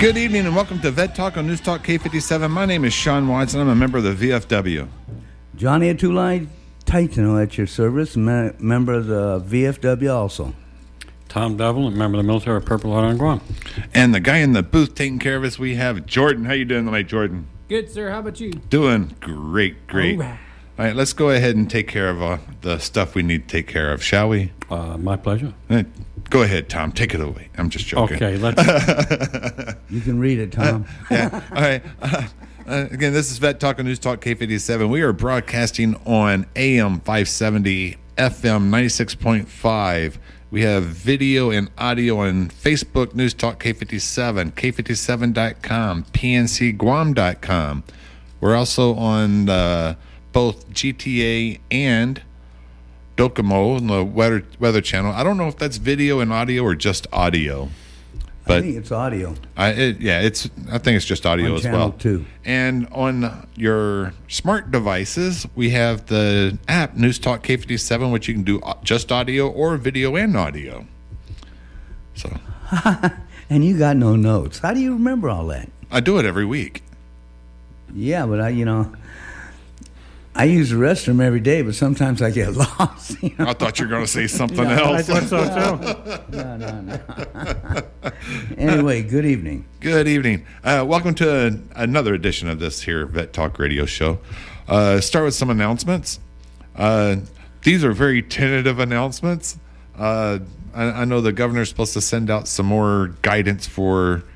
Good evening and welcome to Vet Talk on News Talk K57. My name is Sean Watson. I'm a member of the VFW. Johnny Atulai Titano at your service, member of the VFW also. Tom Devil, a member of the military of Purple Heart on Guam. And the guy in the booth taking care of us, we have Jordan. How you doing tonight, Jordan? Good, sir. How about you? Doing great. All right. All right, let's go ahead and take care of the stuff we need to take care of, shall we? My pleasure. Go ahead, Tom. Take it away. I'm just joking. Okay, let's... You can read it, Tom. Yeah. All right. Again, this is Vet Talk on News Talk K57. We are broadcasting on AM 570, FM 96.5. We have video and audio on Facebook, News Talk K57, K57.com, PNCGuam.com. We're also on both GTA and Docomo and the Weather Channel. I don't know if that's video and audio or just audio. But I think it's audio. I think it's just audio on as channel well. 2. And on your smart devices, we have the app News Talk K57, which you can do just audio or video and audio. So, and you got no notes. How do you remember all that? I do it every week. Yeah, but I use the restroom every day, but sometimes I get lost. I thought you were going to say something else. I thought so, too. No. Anyway, good evening. Good evening. Welcome to another edition of this here Vet Talk radio show. Start with some announcements. These are very tentative announcements. I know the governor's supposed to send out some more guidance for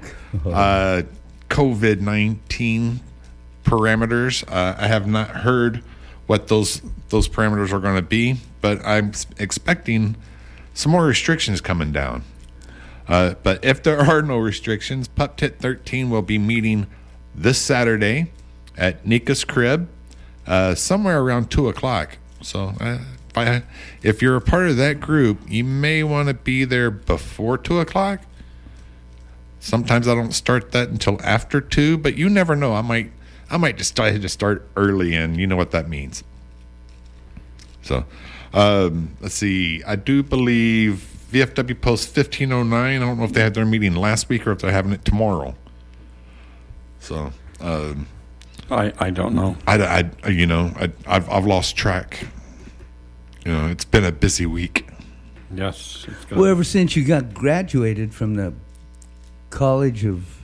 COVID-19 parameters. I have not heard what those parameters are going to be, but I'm expecting some more restrictions coming down. But if there are no restrictions, Pup Tit 13 will be meeting this Saturday at Nika's crib, somewhere around 2 o'clock. So if you're a part of that group, you may want to be there before 2 o'clock. Sometimes I don't start that until after 2, but you never know. I might decide to start early, and you know what that means. So, let's see. I do believe VFW Post 1509. I don't know if they had their meeting last week or if they're having it tomorrow. So, I don't know. I've lost track. It's been a busy week. Yes. Well, ever since you got graduated from the college,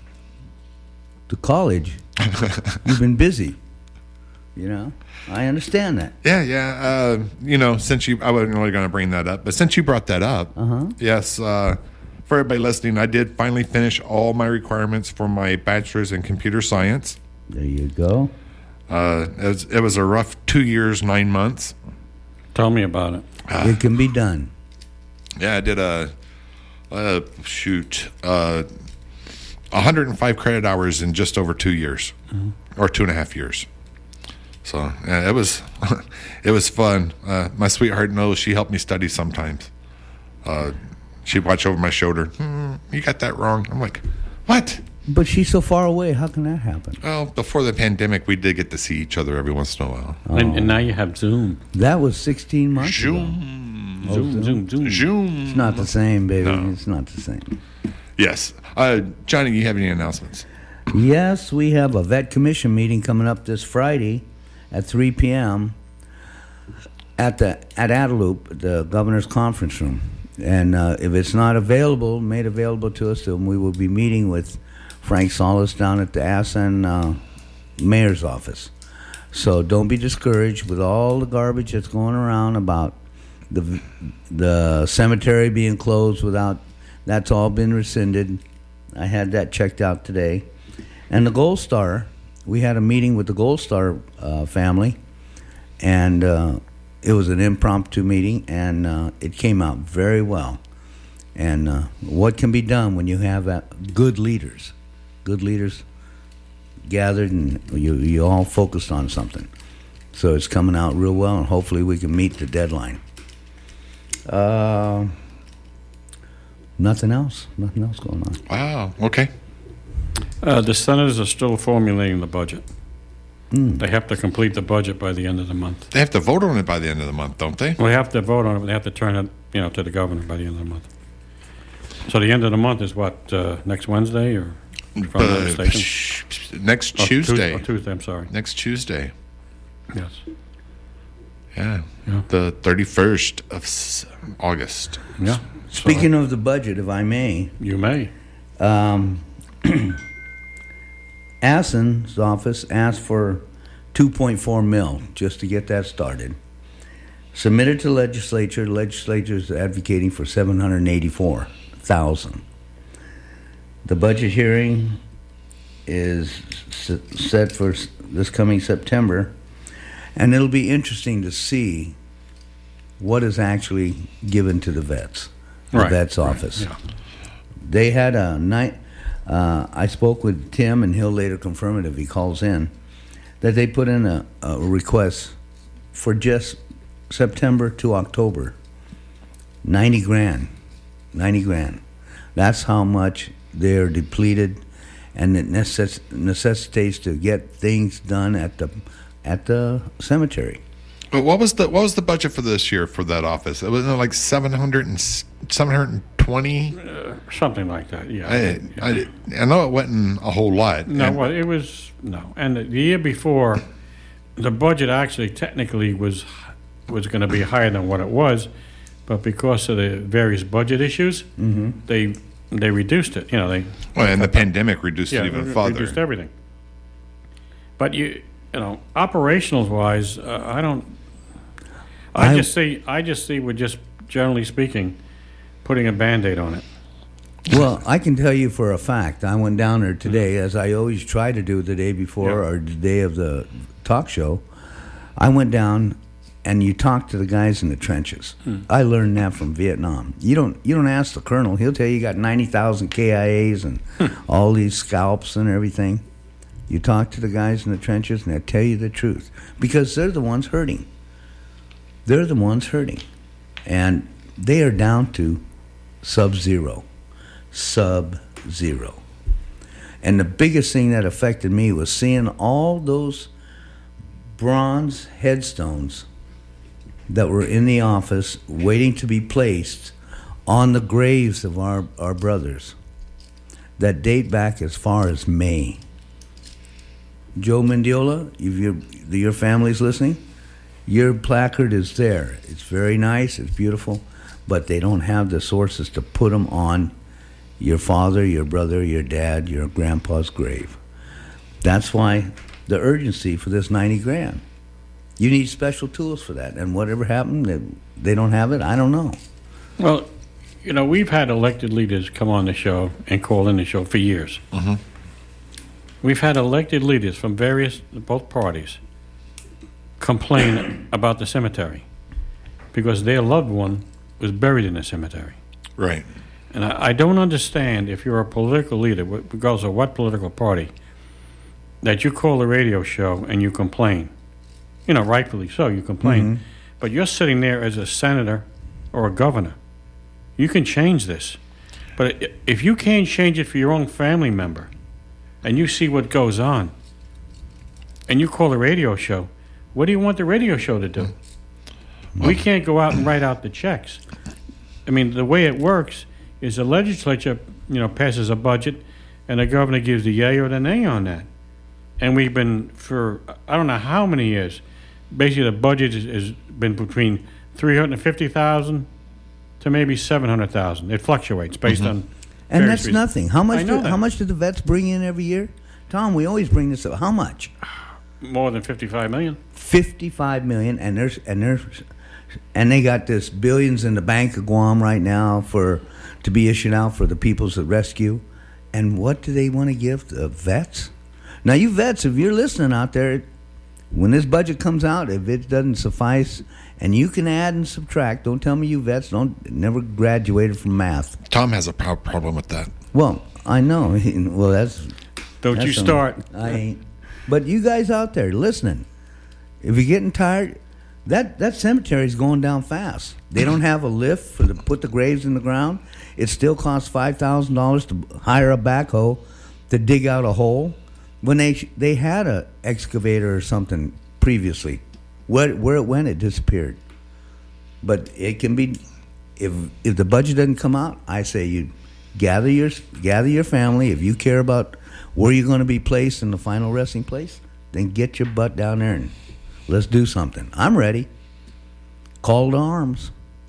you've been busy. I understand that. Yeah. Since I wasn't really going to bring that up, but since you brought that up, yes, for everybody listening, I did finally finish all my requirements for my bachelor's in computer science. There you go. It was a rough 2 years, 9 months. Tell me about it. It can be done. Yeah, I did 105 credit hours in just over 2 years, or 2.5 years. So yeah, it was fun. My sweetheart knows she helped me study sometimes. She'd watch over my shoulder. You got that wrong. I'm like, what? But she's so far away. How can that happen? Well, before the pandemic, we did get to see each other every once in a while. Oh. And now you have Zoom. That was 16 months ago. Zoom. It's not the same, baby. No. It's not the same. Yes. Johnny, you have any announcements? Yes, we have a vet commission meeting coming up this Friday at 3 p.m. at Adeloop, the governor's conference room. And if it's not made available to us, then we will be meeting with Frank Solis down at the Asan mayor's office. So don't be discouraged with all the garbage that's going around about the cemetery being closed that's all been rescinded. I had that checked out today. And the Gold Star, we had a meeting with the Gold Star family, and it was an impromptu meeting, and it came out very well. And what can be done when you have good leaders gathered and you all focused on something. So it's coming out real well, and hopefully we can meet the deadline. Nothing else going on. Wow. Okay. The senators are still formulating the budget. They have to complete the budget by the end of the month. They have to vote on it by the end of the month, don't they? Well, they have to vote on it, but they have to turn it, to the governor by the end of the month. So the end of the month is what, next Wednesday or? if I'm not mistaken. Next Oh, Tuesday. Tuesday, I'm sorry. Next Tuesday. Yes. Yeah. Yeah. The 31st of August. Yeah. Speaking of the budget, if I may, You may. Asson's office asked for 2.4 mil just to get that started. Submitted to legislature. Legislature is advocating for 784,000. The budget hearing is set for this coming September, and it'll be interesting to see what is actually given to the vets, the vets office. Yeah. They had a night. I spoke with Tim, and he'll later confirm it if he calls in, that they put in a request for just September to October. 90 grand. 90 grand. That's how much they're depleted, and it necessitates to get things done at the cemetery. But what was the budget for this year for that office? It was like 720. Something like that, yeah. I know it wasn't a whole lot. No, And- well, it was, no. And the year before, the budget actually technically was going to be higher than what it was, but because of the various budget issues, they reduced it, well, and the pandemic reduced it even further. reduced everything. But operationals wise, I just see we're just, generally speaking, putting a Band-Aid on it. Well, I can tell you for a fact, I went down there today, as I always try to do the day before or the day of the talk show. I went down, and you talk to the guys in the trenches. I learned that from Vietnam. You don't ask the colonel; he'll tell you got 90,000 KIAs and all these scalps and everything. You talk to the guys in the trenches, and they'll tell you the truth because they're the ones hurting. They're the ones hurting, and they are down to sub-zero. Sub-zero. And the biggest thing that affected me was seeing all those bronze headstones that were in the office waiting to be placed on the graves of our brothers that date back as far as May. Joe Mendiola, if your family's listening, your placard is there. It's very nice, it's beautiful, but they don't have the sources to put them on your father, your brother, your dad, your grandpa's grave. That's why the urgency for this 90 grand. You need special tools for that. And whatever happened, they don't have it, I don't know. Well, we've had elected leaders come on the show and call in the show for years. Mm-hmm. We've had elected leaders from both parties complain about the cemetery because their loved one was buried in the cemetery. Right. And I don't understand if you're a political leader, regardless of what political party, that you call a radio show and you complain. Rightfully so, you complain. But you're sitting there as a senator or a governor. You can change this. But if you can't change it for your own family member and you see what goes on and you call a radio show, what do you want the radio show to do? We can't go out and write out the checks. I mean, the way it works is the legislature, passes a budget, and the governor gives the yay or the nay on that. And we've been, for I don't know how many years, basically the budget has been between $350,000 to maybe $700,000. It fluctuates based on. And that's reasons. nothing. How much? I know How much do the vets bring in every year? Tom, we always bring this up. How much? More than $55 million. $55 million, and they got this billions in the Bank of Guam right now to be issued out for the People's Rescue. And what do they want to give the vets? Now, you vets, if you're listening out there, when this budget comes out, if it doesn't suffice, and you can add and subtract, don't tell me you vets never graduated from math. Tom has a problem with that. Well, I know. Well, Don't you start. I ain't. But you guys out there listening, if you're getting tired, that cemetery's going down fast. They don't have a lift to put the graves in the ground. It still costs $5,000 to hire a backhoe to dig out a hole. When they had a excavator or something previously, where it went, it disappeared. But it can be, if the budget doesn't come out, I say you gather your family. If you care about where you're going to be placed in the final resting place, then get your butt down there and let's do something. I'm ready. Call to arms.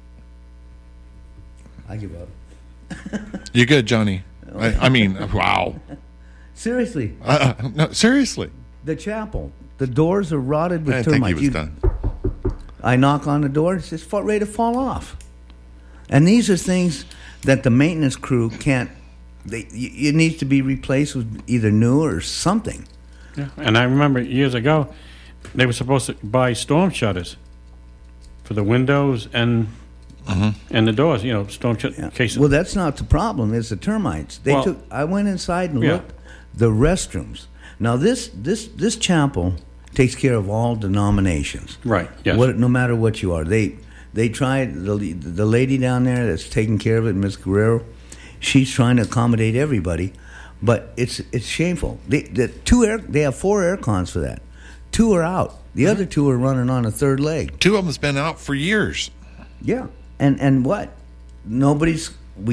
I give up. You're good, Johnny. I mean, wow. Seriously, No, seriously. the chapel, the doors are rotted with I think he termites. was done. I knock on the door, it's just ready to fall off. And these are things that the maintenance crew can't. It needs to be replaced with either new or something. Yeah. And I remember years ago, they were supposed to buy storm shutters for the windows and the doors. Storm shutter cases. Well, that's not the problem. It's the termites. I went inside and looked. The restrooms. Now this chapel takes care of all denominations. Right. Yes. No matter what you are, they tried the lady down there that's taking care of it, Miss Guerrero. She's trying to accommodate everybody, but it's shameful. They have 4 air cons for that. 2 are out. The other 2 are running on a third leg. 2 of them's been out for years. Yeah, and what? When was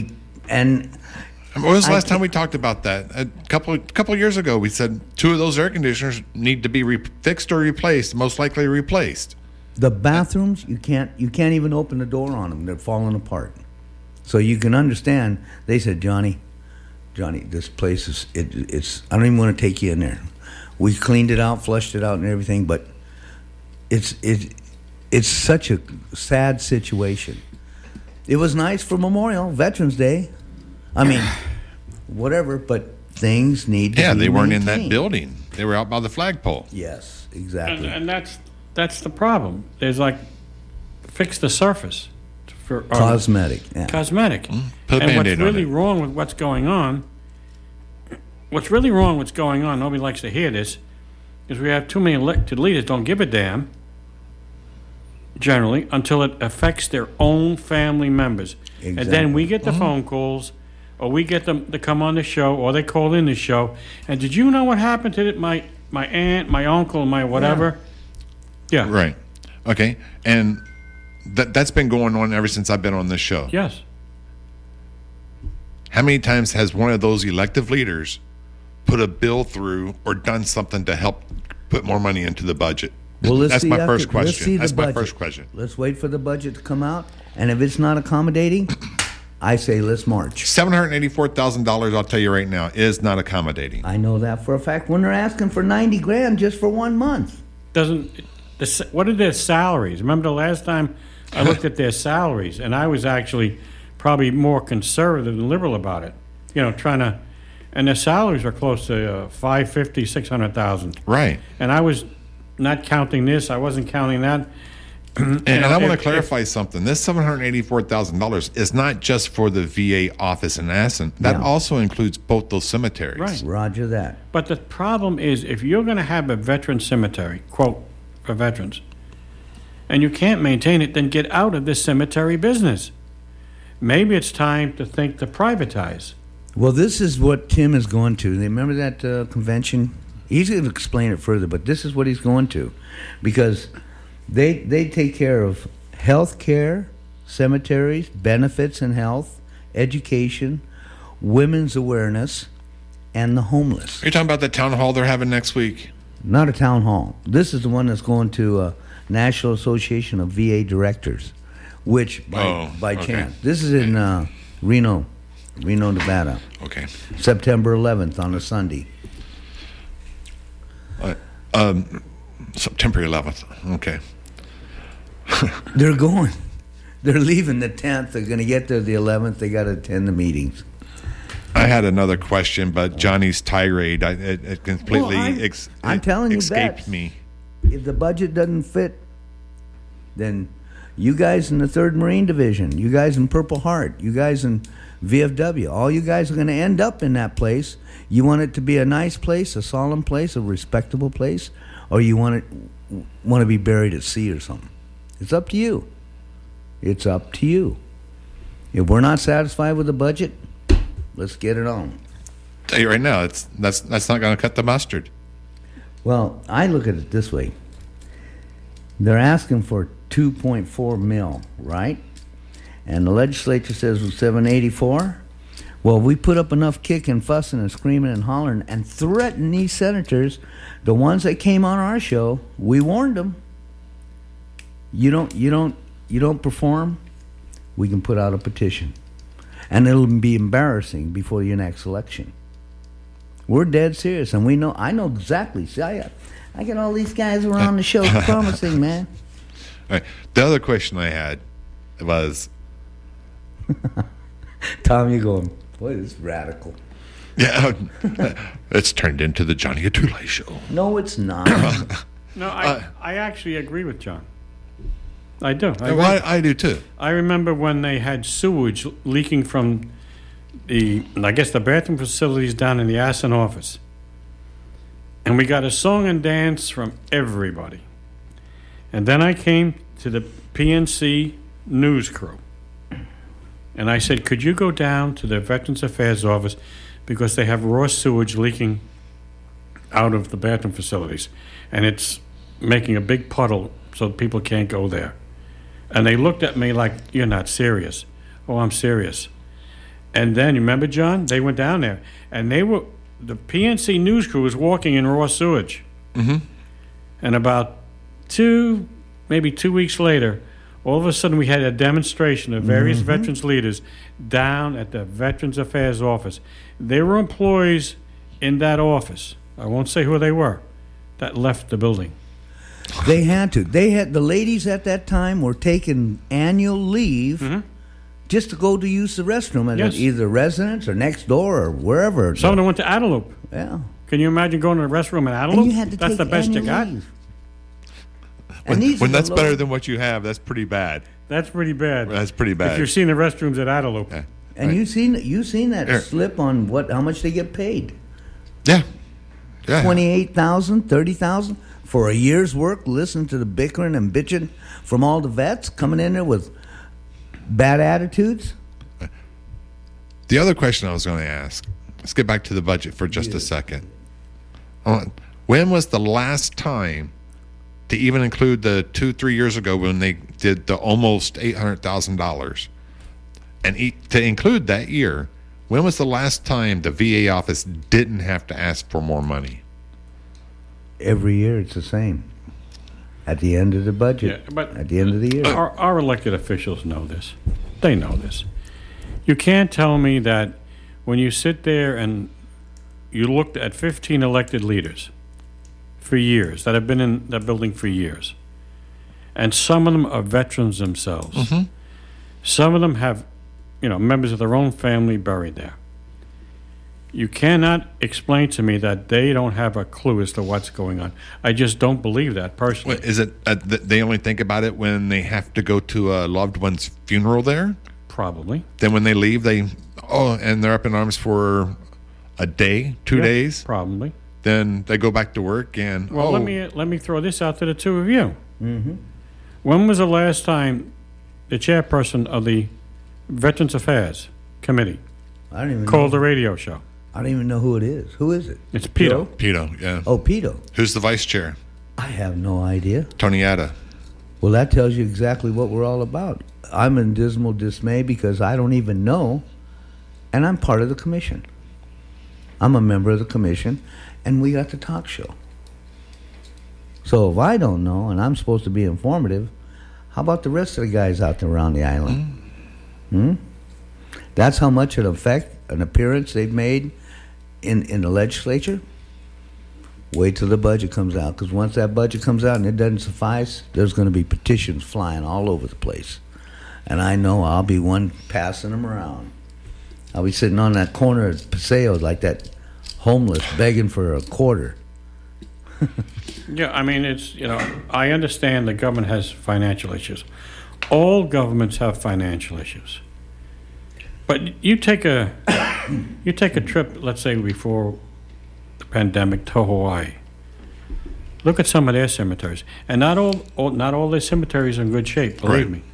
the last time we talked about that? A couple years ago, we said 2 of those air conditioners need to be fixed or replaced, most likely replaced. The bathrooms, you can't even open the door on them. They're falling apart. So you can understand. They said, Johnny, this place it's. I don't even want to take you in there. We cleaned it out, flushed it out, and everything, but it's such a sad situation. It was nice for Memorial, Veterans Day. I mean, whatever, but things need to be they weren't in maintained. that building. They were out by the flagpole. Yes, exactly. And that's the problem. There's fix the surface for Cosmetic. Yeah. cosmetic. Put a And what's Band-Aid on really it. wrong with what's going on? What's really wrong? What's going on? Nobody likes to hear this, is we have too many elected leaders don't give a damn. Generally, until it affects their own family members, and then we get the phone calls, or we get them to come on the show, or they call in the show. And did you know what happened to my aunt, my uncle, my whatever? Yeah. Right. Okay. And that's been going on ever since I've been on this show. Yes. How many times has one of those elective leaders put a bill through or done something to help put more money into the budget? Well, That's my first question. That's my budget. first question. Let's wait for the budget to come out, and if it's not accommodating, I say let's march. $784,000, I'll tell you right now, is not accommodating. I know that for a fact. When they're asking for $90,000 just for 1 month, What are their salaries? Remember the last time I looked at their salaries, and I was actually probably more conservative than liberal about it. And their salaries are close to $550,000, $600,000. Right. And I was not counting this. I wasn't counting that. And I want to clarify something. This $784,000 is not just for the VA office in Aston. That also includes both those cemeteries. Right. Roger that. But the problem is, if you're going to have a veteran cemetery, quote, for veterans, and you can't maintain it, then get out of this cemetery business. Maybe it's time to think to privatize. Well, this is what Tim is going to. Remember that convention? He's going to explain it further, but this is what he's going to, because they take care of health care, cemeteries, benefits and health, education, women's awareness, and the homeless. You're talking about the town hall they're having next week? Not a town hall. This is the one that's going to National Association of VA Directors, which by chance. This is in Reno, Nevada. Okay. September 11th on a Sunday. September 11th. Okay. They're going. They're leaving the 10th. They're going to get there the 11th. They got to attend the meetings. I had another question, but Johnny's tirade, it completely I'm telling you, escaped Babs, me. If the budget doesn't fit, then you guys in the 3rd Marine Division, you guys in Purple Heart, you guys in VFW, all you guys are going to end up in that place. You want it to be a nice place, a solemn place, a respectable place, or you want to be buried at sea or something. It's up to you. It's up to you. If we're not satisfied with the budget, let's get it on. Tell you right now, that's not going to cut the mustard. Well, I look at it this way. They're asking for 2.4 mil, right? And the legislature says 784. Well, we put up enough kicking, fussing, and screaming and hollering and threatened these senators, the ones that came on our show. We warned them. You don't perform, we can put out a petition, and it'll be embarrassing before your next election. We're dead serious, and I know exactly. See, I get all these guys around the show promising, man. All right. The other question I had was, Tom, you're going, boy, this is radical. yeah, it's turned into the Johnny Atulai show. No, it's not. No, I actually agree with John. I do. I do too. I remember when they had sewage leaking from the bathroom facilities down in the Aston office. And we got a song and dance from everybody. And then I came to the PNC news crew. And I said, could you go down to the Veterans Affairs office because they have raw sewage leaking out of the bathroom facilities. And it's making a big puddle so people can't go there. And they looked at me like, you're not serious. Oh, I'm serious. And then, you remember, John? They went down there. And the PNC news crew was walking in raw sewage. Mm-hmm. And about maybe 2 weeks later, all of a sudden we had a demonstration of various veterans leaders down at the Veterans Affairs office. They were employees in that office. I won't say who they were, that left the building. They had to. The ladies at that time were taking annual leave just to go to use the restroom at either residence or next door or wherever. Some of them went to Adelup. Yeah. Can you imagine going to the restroom at Adelup? And you had to That's take the best you annual got. leave. When that's better than what you have, that's pretty bad. That's pretty bad. That's pretty bad. If you're seeing the restrooms at Adelup. Yeah. And Right. you seen that slip on how much they get paid? Yeah. Yeah. 28,000, 30,000 for a year's work. Listen to the bickering and bitching from all the vets coming in there with bad attitudes. The other question I was going to ask, let's get back to the budget for just a second. When was the last time, to even include the 2-3 years ago when they did the almost $800,000, and to include that year, when was the last time the VA office didn't have to ask for more money? Every year it's the same. At the end of the budget, Yeah, but at the end of the year. Our elected officials know this. They know this. You can't tell me that when you sit there and you looked at 15 elected leaders for years, that have been in that building for years, and some of them are veterans themselves. Some of them have, members of their own family buried there. You cannot explain to me that they don't have a clue as to what's going on. I just don't believe that personally. Is it they only think about it when they have to go to a loved one's funeral there? Probably. Then when they leave, and they're up in arms for a day, 2 days. Probably. Then they go back to work and Well, let me throw this out to the two of you. When was the last time the chairperson of the Veterans Affairs Committee I don't even called know. the radio show? I don't even know who it is. Who is it? It's Peter. Pito, yeah. Oh, Pito. Who's the vice chair? I have no idea. Tony Atta. Well, that tells you exactly what we're all about. I'm in dismal dismay because I don't even know, and I'm part of the commission. I'm a member of the commission, and we got the talk show. So if I don't know, and I'm supposed to be informative, how about the rest of the guys out there around the island? That's how much an appearance they've made in the legislature. Wait till the budget comes out, because once that budget comes out and it doesn't suffice, there's going to be petitions flying all over the place. And I know I'll be one passing them around. I'll be sitting on that corner of Paseo like that homeless begging for a quarter. Yeah, I mean, it's, I understand the government has financial issues. All governments have financial issues. But you take a trip, let's say before the pandemic, to Hawaii. Look at some of their cemeteries, and not all their cemeteries are in good shape. Believe me.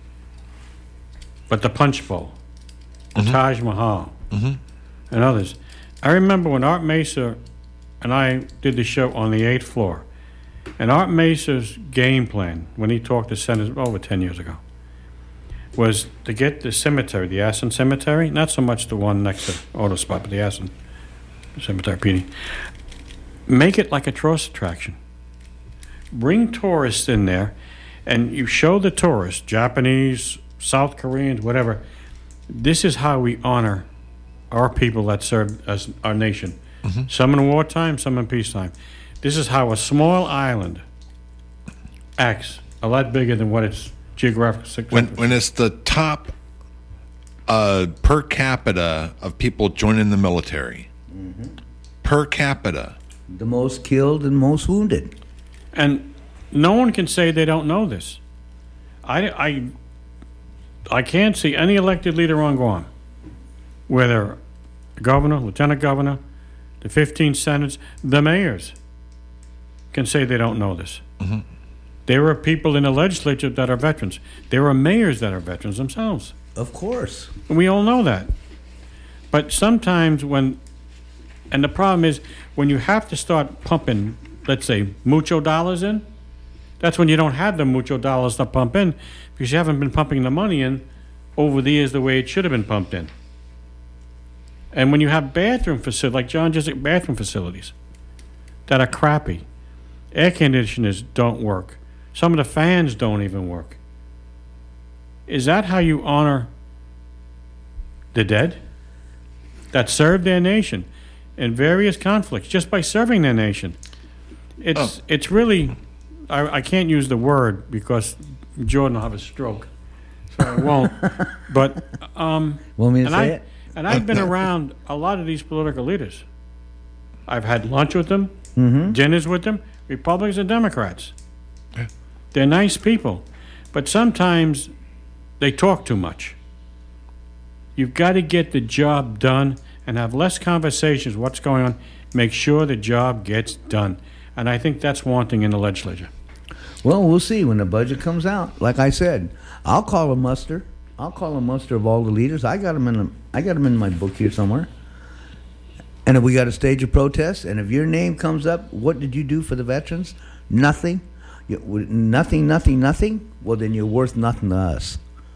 But the Punch Bowl, the Taj Mahal, and others. I remember when Art Mesa and I did the show on the 8th floor, and Art Mesa's game plan when he talked to senators over 10 years ago. was to get the cemetery, the Aspen Cemetery, not so much the one next to Auto Spot, but the Aspen Cemetery, PD. Make it like a tourist attraction. Bring tourists in there, and you show the tourists, Japanese, South Koreans, whatever, this is how we honor our people that served as our nation. Some in wartime, some in peacetime. This is how a small island acts a lot bigger than what its geographic significance. When it's the top per capita of people joining the military, per capita. The most killed and most wounded. And no one can say they don't know this. I can't see any elected leader on Guam, whether governor, lieutenant governor, the 15 senators, the mayors, can say they don't know this. There are people in the legislature that are veterans. There are mayors that are veterans themselves. Of course. And we all know that. But sometimes and the problem is, when you have to start pumping, let's say, mucho dollars in, that's when you don't have the mucho dollars to pump in, because you haven't been pumping the money in over the years the way it should have been pumped in. And when you have bathroom facilities, like John just said, bathroom facilities that are crappy, air conditioners don't work, some of the fans don't even work. Is that how you honor the dead that served their nation in various conflicts just by serving their nation? It's really, I can't use the word because Jordan will have a stroke, so I won't. But Want me to say it? And I've been around a lot of these political leaders. I've had lunch with them, dinners with them, Republicans and Democrats. Yeah. They're nice people, but sometimes they talk too much. You've got to get the job done and have less conversations. What's going on? Make sure the job gets done. And I think that's wanting in the legislature. Well, we'll see when the budget comes out. Like I said, I'll call a muster. I'll call a muster of all the leaders. I got them in my book here somewhere. And if we got to stage a protest, and if your name comes up, what did you do for the veterans? Nothing. Nothing. Well, then you're worth nothing to us.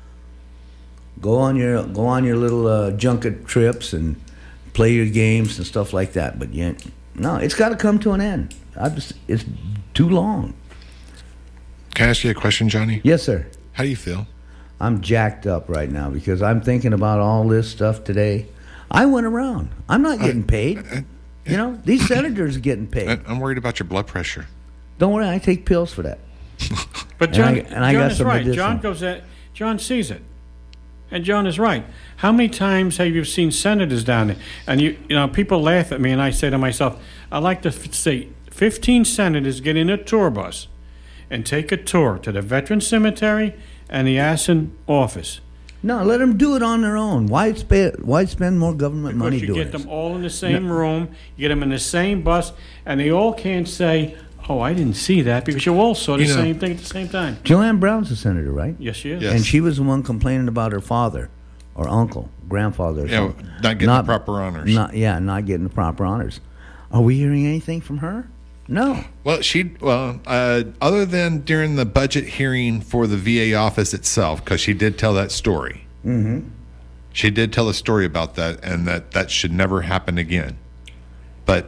Go on your little junket trips and play your games and stuff like that. But no, it's got to come to an end. It's too long. Can I ask you a question, Johnny? Yes, sir. How do you feel? I'm jacked up right now because I'm thinking about all this stuff today. I went around. I'm not getting paid. These senators are getting paid. I'm worried about your blood pressure. Don't worry, I take pills for that. But John, I John got is some right. medicinal. John goes at, John sees it. And John is right. How many times have you seen senators down there? And people laugh at me, and I say to myself, I like to say 15 senators get in a tour bus and take a tour to the Veteran Cemetery and the Aspen office. No, let them do it on their own. Why spend more government money Because doing you it? get them all in the same room, you get them in the same bus, and they all can't say, oh, I didn't see that, because you all saw the same thing at the same time. Joanne Brown's a senator, right? Yes, she is. Yes. And she was the one complaining about her father or uncle, grandfather or something. Not getting the proper honors. Not getting the proper honors. Are we hearing anything from her? No. Well, other than during the budget hearing for the VA office itself, because she did tell that story. Mm-hmm. She did tell a story about that, and that should never happen again. But,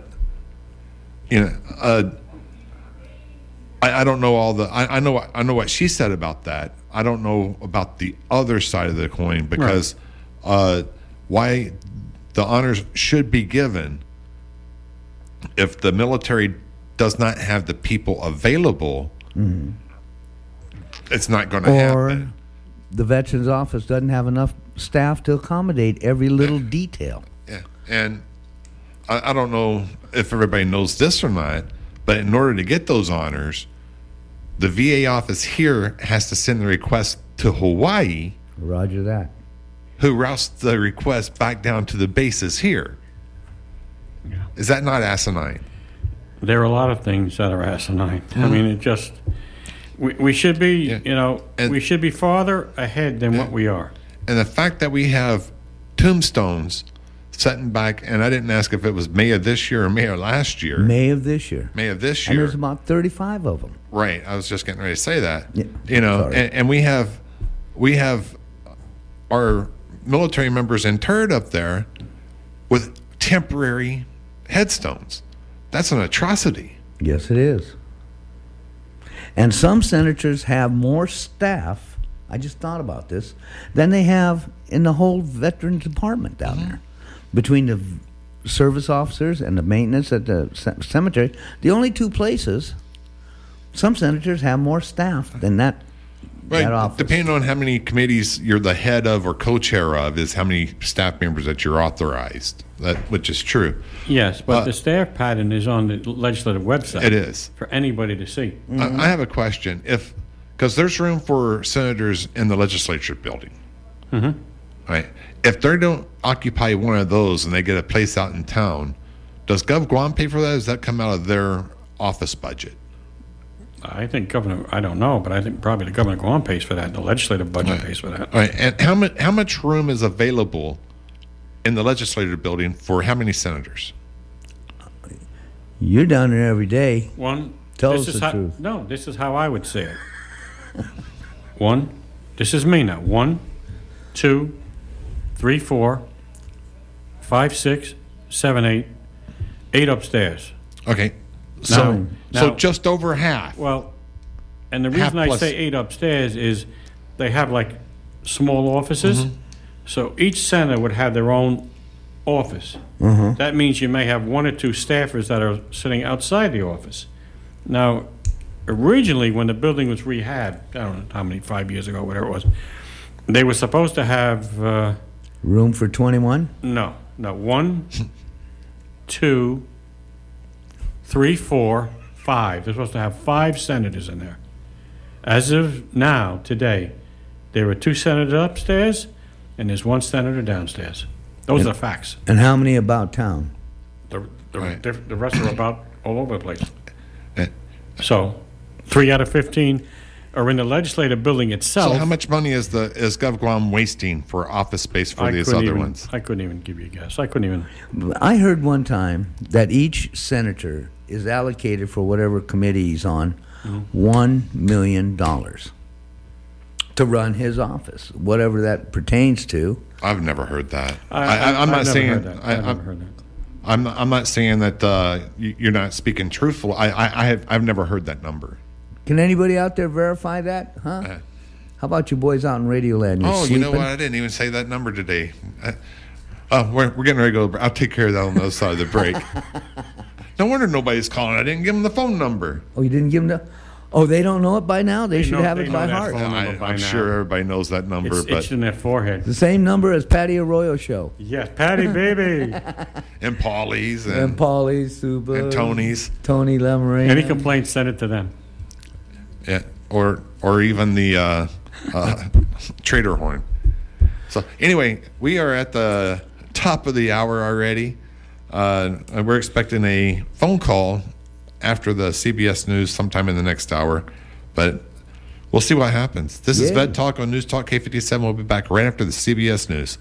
I don't know all the. I know what she said about that. I don't know about the other side of the coin, because why the honors should be given if the military does not have the people available. Mm-hmm. It's not going to Or happen. the Veterans Office doesn't have enough staff to accommodate every little detail. Yeah, and I don't know if everybody knows this or not, but in order to get those honors, the VA office here has to send the request to Hawaii, Roger that. who routes the request back down to the bases here. Yeah. Is that not asinine? There are a lot of things that are asinine. I mean, it just, we should be, And- we should be farther ahead than what we are. And the fact that we have tombstones setting back, and I didn't ask if it was May of this year or May of last year. May of this year. May of this And year. there's about 35 of them. Right. I was just getting ready to say that. Yeah. You know, Sorry. and we have our military members interred up there with temporary headstones. That's an atrocity. Yes, it is. And some senators have more staff, I just thought about this, than they have in the whole Veterans Department down there. Between the service officers and the maintenance at the cemetery, the only two places, some senators have more staff than that office. Depending on how many committees you're the head of or co-chair of is how many staff members that you're authorized, which is true. Yes, but the staff pattern is on the legislative website. It is. For anybody to see. I have a question. Because there's room for senators in the legislature building. Mm-hmm. Right. If they don't occupy one of those and they get a place out in town, does Gov Guam pay for that? Does that come out of their office budget? I think I don't know, but I think probably the Governor Guam pays for that. The legislative budget pays for that. All right. And how much room is available in the legislative building for how many senators? You're down there every day. Tell us the truth. No, this is how I would say it. This is me now. 1, 2, 3, 4, 5, 6, 7, 8, 8 upstairs. Okay. So just over half. Well, and the reason I say 8 upstairs is they have like small offices. Mm-hmm. So each senator would have their own office. Mm-hmm. That means you may have 1 or 2 staffers that are sitting outside the office. Now, originally when the building was rehabbed, I don't know how many, 5 years ago, whatever it was, they were supposed to have... room for 21? No. 1, 2, 3, 4, 5. They're supposed to have 5 senators in there. As of now, today, there are 2 senators upstairs, and there's 1 senator downstairs. Those are facts. And how many about town? The rest are about all over the place. So, 3 out of 15 are in the legislative building itself. So how much money is Gov Guam wasting for office space for these other ones? I couldn't even give you a guess. I heard one time that each senator is allocated for whatever committee he's on $1 million to run his office, whatever that pertains to. I've never heard that. I'm not saying I'm not saying that you're not speaking truthful. I've never heard that number. Can anybody out there verify that? Huh? How about you boys out in Radioland? You know what? I didn't even say that number today. We're getting ready to go. I'll take care of that on the other side of the break. No wonder nobody's calling. I didn't give them the phone number. Oh, you didn't give them the... Oh, they don't know it by now? They should have it by heart. I'm sure everybody knows that number. It's itched in their forehead. The same number as Patty Arroyo Show. Yes, Patty, baby. And Paulie's. And Paulie's, Suba. And Tony's. Tony Lamarine. Any complaints, send it to them. Yeah, or even the Trader Horn. So anyway, we are at the top of the hour already. And we're expecting a phone call after the CBS News sometime in the next hour, but we'll see what happens. This is Vet Talk on News Talk K57. We'll be back right after the CBS News.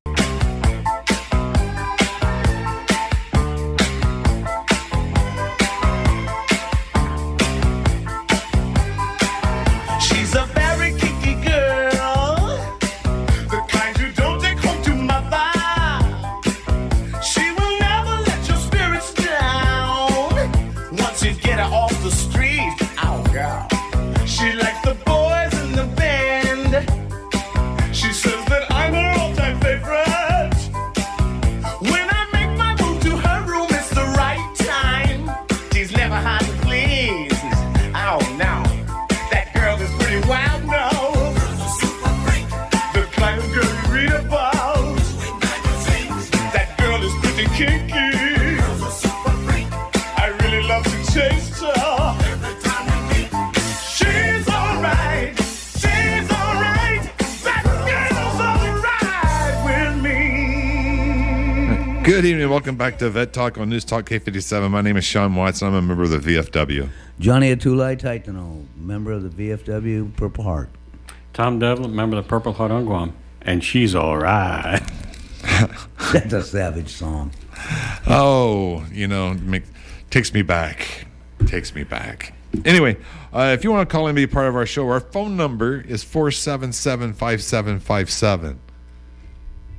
She's a very kinky girl, the kind you don't take home to mother. She will never let your spirits down once you get her off the street. Oh, girl. She likes the boys in the band. She says that I'm her all-time favorite. When I make my move to her room, it's the right time. She's never hard to please. Oh, no. That girl is pretty wild now. The kind of girl you read about. That girl is pretty kinky. I really love to taste her. She's alright. She's alright. That girl's alright with me. Good evening. Welcome back to Vet Talk on News Talk K57. My name is Sean Watson. I'm a member of the VFW. Johnny Atulai Taitano, member of the VFW Purple Heart. Tom Devlin, member of the Purple Heart on Guam. And she's all right. That's a savage song. Oh, takes me back. Anyway, if you want to call in and be part of our show, our phone number is 477-5757.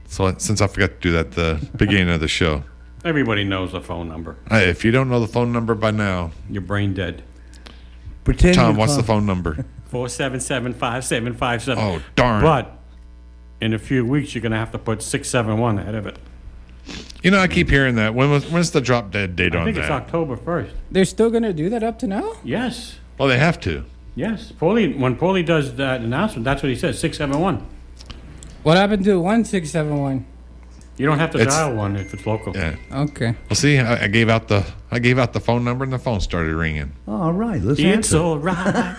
So since I forgot to do that at the beginning of the show, Everybody knows the phone number. if you don't know the phone number by now, You're brain dead. Pretend Tom, you what's the call- phone number? 477-5757. Oh, darn. But in a few weeks, you're going to have to put 671 ahead of it. You know, I keep hearing that. When's the drop dead date I on think it's that? October 1st. They're still going to do that up to now? Yes. Well, they have to. Yes. When Paulie does that announcement, that's what he says, 671. What happened to 1671? You don't have to It's- dial one if it's local. Yeah. Okay. Well, see, I gave out the phone number and the phone started ringing. All right, let's It's answer. all right.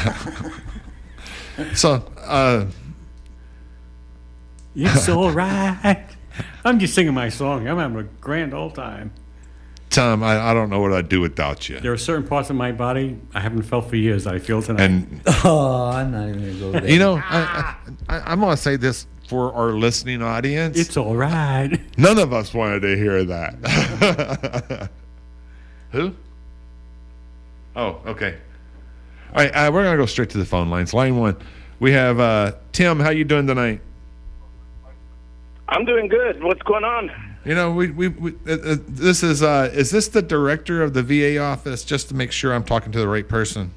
So, It's all right. I'm just singing my song. I'm having a grand old time. Tom, I don't know what I'd do without you. There are certain parts of my body I haven't felt for years that I feel tonight. And Oh, I'm not even going to go there. you know, I'm going to say this for our listening audience. It's all right. None of us wanted to hear that. Who? Oh, okay. All right, we're gonna go straight to the phone lines. Line one, we have Tim. How you doing tonight? I'm doing good. What's going on? You know, this is this the director of the VA office? Just to make sure I'm talking to the right person.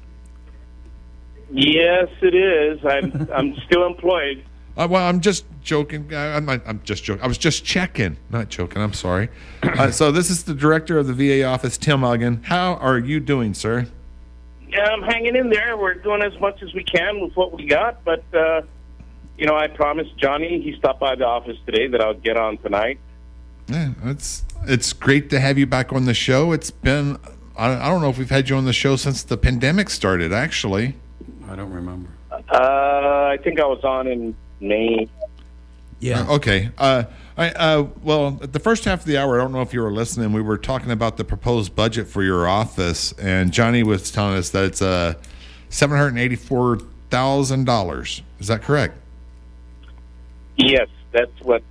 Yes, it is. I'm still employed. Well, I'm just joking. I'm just joking. I was just checking, not joking. I'm sorry. So this is the director of the VA office, Tim Elgin. How are you doing, sir? Yeah, I'm hanging in there. We're doing as much as we can with what we got, but you know, I promised Johnny, he stopped by the office today, that I would get on tonight. Yeah, it's great to have you back on the show. It's been I don't know if we've had you on the show since the pandemic started. Actually, I don't remember. I think I was on in May. Yeah. Okay. Well, at the first half of the hour, I don't know if you were listening. We were talking about the proposed budget for your office, and Johnny was telling us that it's $784,000. Is that correct? Yes, that's what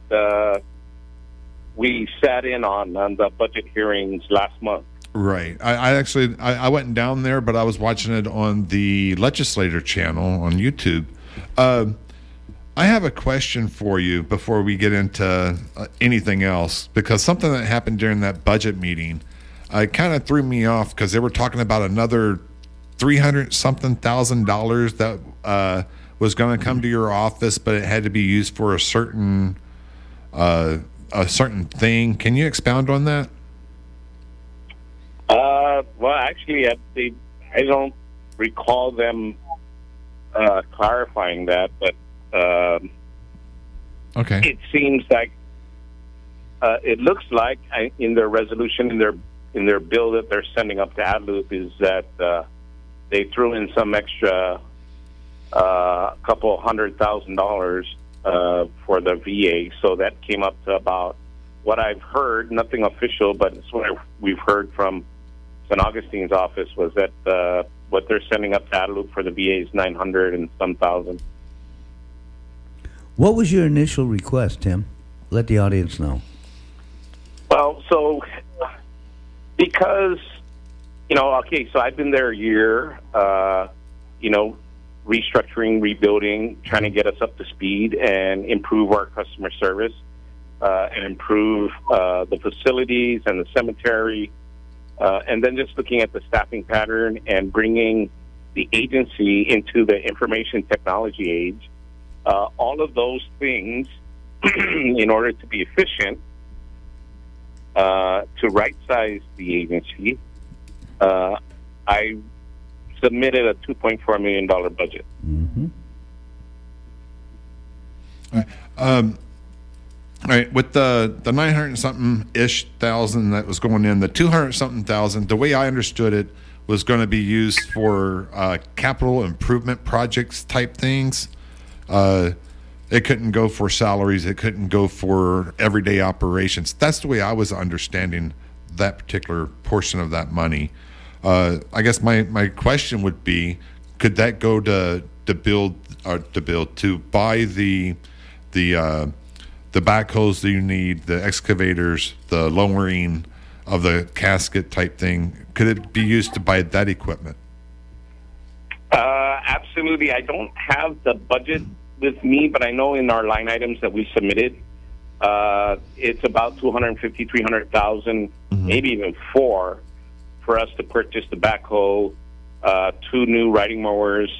we sat in on the budget hearings last month. Right. I actually went down there, but I was watching it on the Legislator channel on YouTube. I have a question for you before we get into anything else, because something that happened during that budget meeting, kind of threw me off, because they were talking about another $300-something thousand that was going to come to your office, but it had to be used for a certain thing. Can you expound on that? Well, actually, I don't recall them clarifying that, but Okay. it seems like it looks like in their resolution, in their bill that they're sending up to AdLoop, is that they threw in some extra couple $100,000 for the VA, so that came up to about what I've heard. Nothing official, but it's what we've heard from St. Augustine's office, was that what they're sending up to AdLoop for the VA is 900 and some thousand. What was your initial request, Tim? Let the audience know. Well, so because, you know, okay, so I've been there a year, you know, restructuring, rebuilding, trying to get us up to speed and improve our customer service and improve the facilities and the cemetery, and then just looking at the staffing pattern and bringing the agency into the information technology age. All of those things, in order to be efficient, to right-size the agency, I submitted a $2.4 million budget. Mm-hmm. All right, with the 900-something-ish thousand that was going in, the 200-something thousand, the way I understood it, was going to be used for capital improvement projects type things. It couldn't go for salaries. It couldn't go for everyday operations. That's the way I was to that particular portion of that money. I guess my question would be, could that go to buy the backhoes that you need, the excavators, the lowering of the casket type thing? Could it be used to buy that equipment? Absolutely. I don't have the budget with me, but I know in our line items that we submitted, it's about 250, 300,000, maybe even for us to purchase the backhoe, 2 new riding mowers,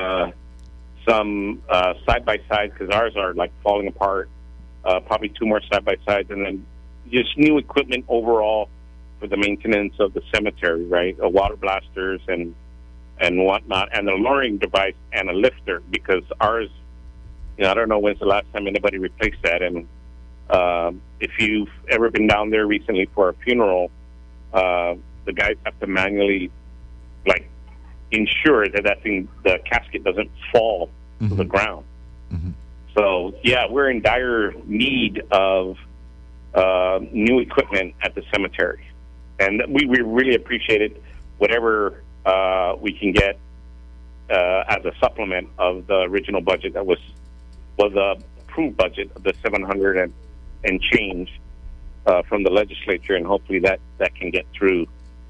some side-by-sides, because ours are like falling apart, probably 2 more side-by-sides, and then just new equipment overall for the maintenance of the cemetery, right? Water blasters and whatnot, and a lowering device and a lifter, because ours, I don't know when's the last time anybody replaced that. And if you've ever been down there recently for a funeral, the guys have to manually, ensure that thing, the casket doesn't fall to the ground. So, yeah, we're in dire need of new equipment at the cemetery. And we really appreciate it, whatever we can get as a supplement of the original budget that was a approved budget of the 700 and change from the legislature, and hopefully that can get through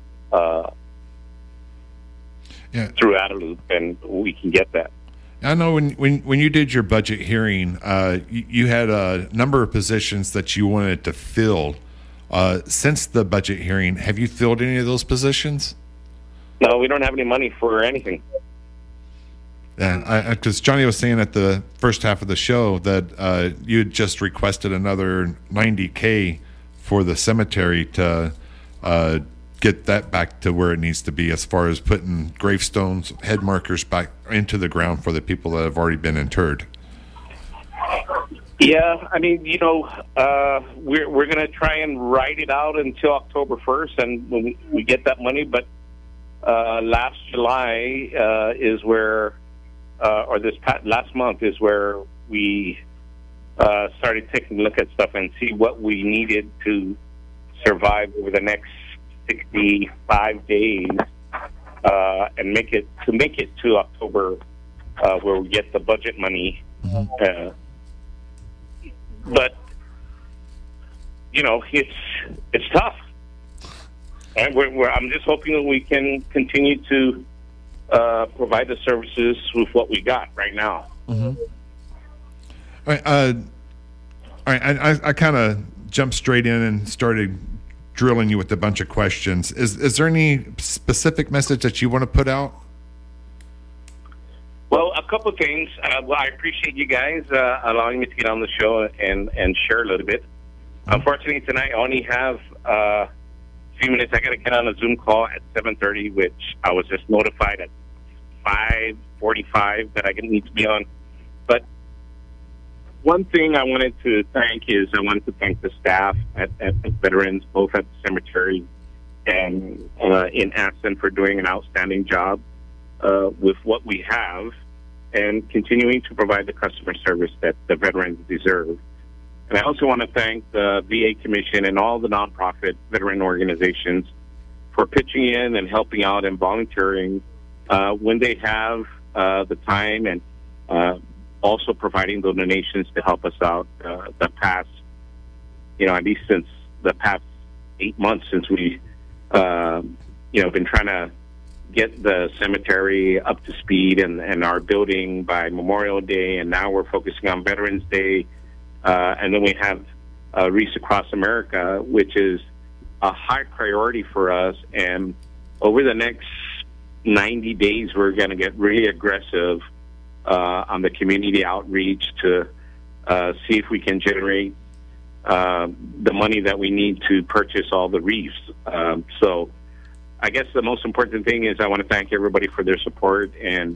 through Adelup, and we can get that. I know when you did your budget hearing, you had a number of positions that you wanted to fill. Since the budget hearing, have you filled any of those positions? No, we don't have any money for anything. Yeah, because Johnny was saying at the first half of the show that you had just requested another $90K for the cemetery to get that back to where it needs to be, as far as putting gravestones, head markers back into the ground for the people that have already been interred. Yeah, I mean, we're going to try and ride it out until October 1st, and when we get that money. But last July is where, or last month is where we started taking a look at stuff and see what we needed to survive over the next 65 days, and make it to October, where we get the budget money. But it's tough, and I'm just hoping that we can continue to provide the services with what we got right now. All right. All right. I kind of jumped straight in and started drilling you with a bunch of questions. Is there any specific message that you want to put out? Well, a couple of things. I appreciate you guys allowing me to get on the show and share a little bit. Unfortunately, tonight I only have a few minutes. I got to get on a Zoom call at 7:30, which I was just notified at 5:45 that I need to be on. But one thing I wanted to thank the staff at Veterans, both at the cemetery and in Aston, for doing an outstanding job with what we have and continuing to provide the customer service that the veterans deserve. And I also want to thank the VA Commission and all the nonprofit veteran organizations for pitching in and helping out and volunteering when they have the time, and also providing the donations to help us out the past, at least since the past 8 months since we, been trying to get the cemetery up to speed and our building by Memorial Day, and now we're focusing on Veterans Day, and then we have Wreaths Across America, which is a high priority for us. And over the next 90 days, we're going to get really aggressive on the community outreach to see if we can generate the money that we need to purchase all the wreaths. So I guess the most important thing is I want to thank everybody for their support and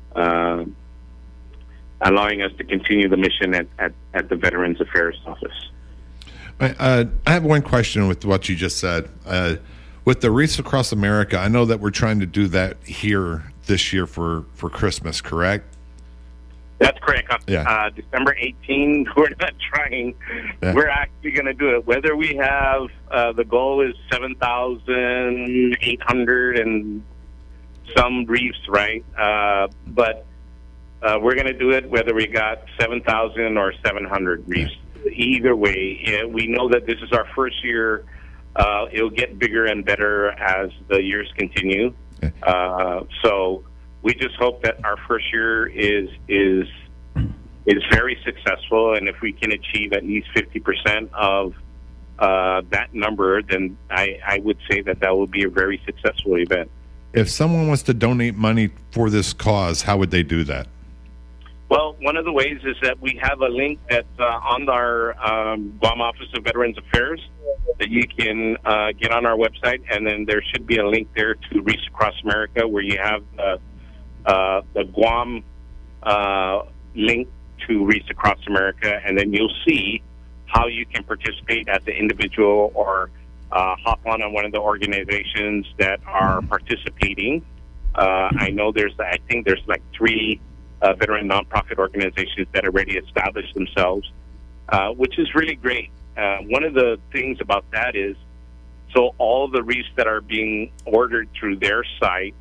allowing us to continue the mission at the Veterans Affairs Office. I have one question with what you just said. With the Wreaths Across America, I know that we're trying to do that here this year for Christmas, correct? That's correct. Yeah. December 18, we're not trying. Yeah. We're actually going to do it. Whether we have, the goal is 7,800 and some wreaths, right? But we're going to do it whether we got 7,000 or 700 wreaths. Yeah. Either way, we know that this is our first year. It'll get bigger and better as the years continue. So we just hope that our first year is is very successful, and if we can achieve at least 50% of that number, then I would say that that would be a very successful event. If someone wants to donate money for this cause, how would they do that? Well, one of the ways is that we have a link that's on our Guam Office of Veterans Affairs that you can get on our website, and then there should be a link there to Reach Across America where you have the Guam link to Reach Across America, and then you'll see how you can participate as an individual or hop on one of the organizations that are participating. I know I think there's like 3 veteran nonprofit organizations that already established themselves, which is really great. One of the things about that is, so all the wreaths that are being ordered through their site,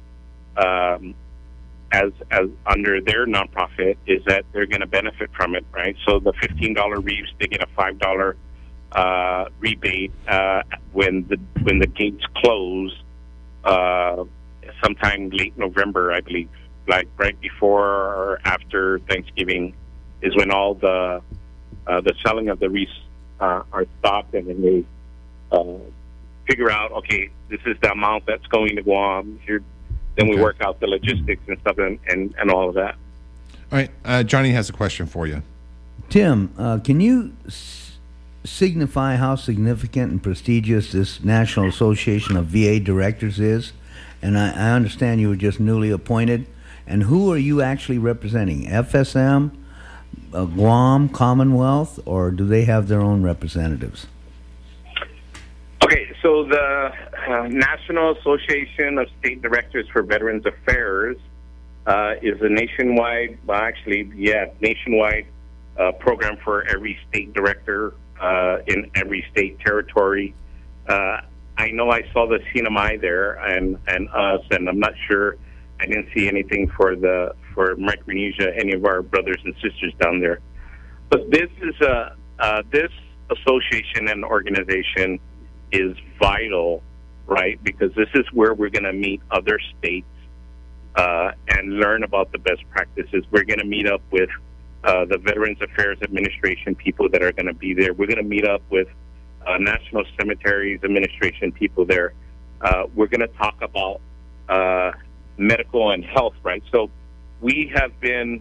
as under their nonprofit, is that they're going to benefit from it, right? So the $15 wreaths, they get a $5 rebate when the gates close, sometime late November, I believe, like right before or after Thanksgiving, is when all the selling of the wreaths are stopped, and then they figure out, okay, this is the amount that's going to Guam. Then we work out the logistics and stuff and all of that. All right, Johnny has a question for you. Tim, can you signify how significant and prestigious this National Association of VA Directors is? And I understand you were just newly appointed. And who are you actually representing? FSM, Guam, Commonwealth, or do they have their own representatives? Okay, so the National Association of State Directors for Veterans Affairs is a nationwide, nationwide program for every state director in every state territory. I know I saw the CNMI there and us, and I'm not sure. I didn't see anything for Micronesia, any of our brothers and sisters down there. But this is this association and organization is vital, right? Because this is where we're going to meet other states and learn about the best practices. We're going to meet up with the Veterans Affairs Administration people that are going to be there. We're going to meet up with National Cemeteries Administration people there. We're going to talk about medical and health, right? So we have been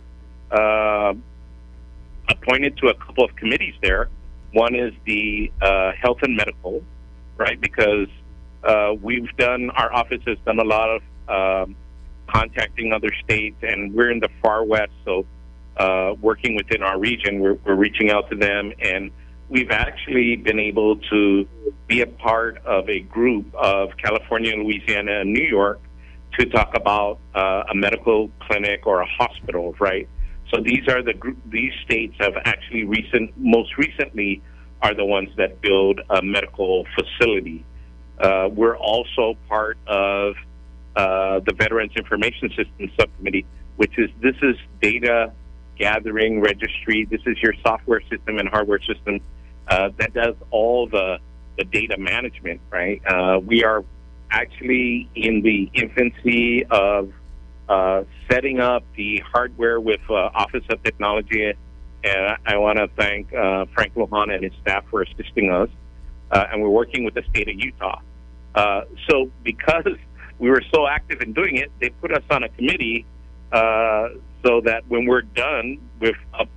appointed to a couple of committees there. One is the health and medical, right? Because our office has done a lot of contacting other states, and we're in the far west, so working within our region, we're reaching out to them, and we've actually been able to be a part of a group of California, Louisiana, and New York to talk about a medical clinic or a hospital, right? So these are these states have actually most recently are the ones that build a medical facility. We're also part of the Veterans Information System Subcommittee, this is data gathering registry. This is your software system and hardware system that does all the data management, right? We are actually in the infancy of setting up the hardware with Office of Technology, and I want to thank Frank Lohan and his staff for assisting us, and we're working with the state of Utah. So because we were so active in doing it, they put us on a committee so that when we're done with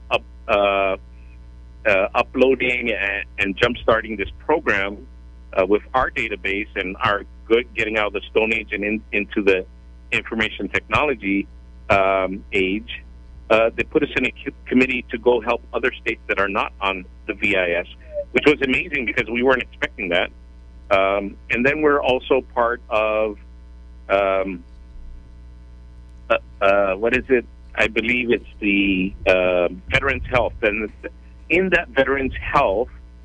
uploading and jump-starting this program with our database and our getting out of the Stone Age and into the information technology age, they put us in a committee to go help other states that are not on the VIS, which was amazing because we weren't expecting that. And then we're also part of, what is it? I believe it's the Veterans Health. And in that Veterans Health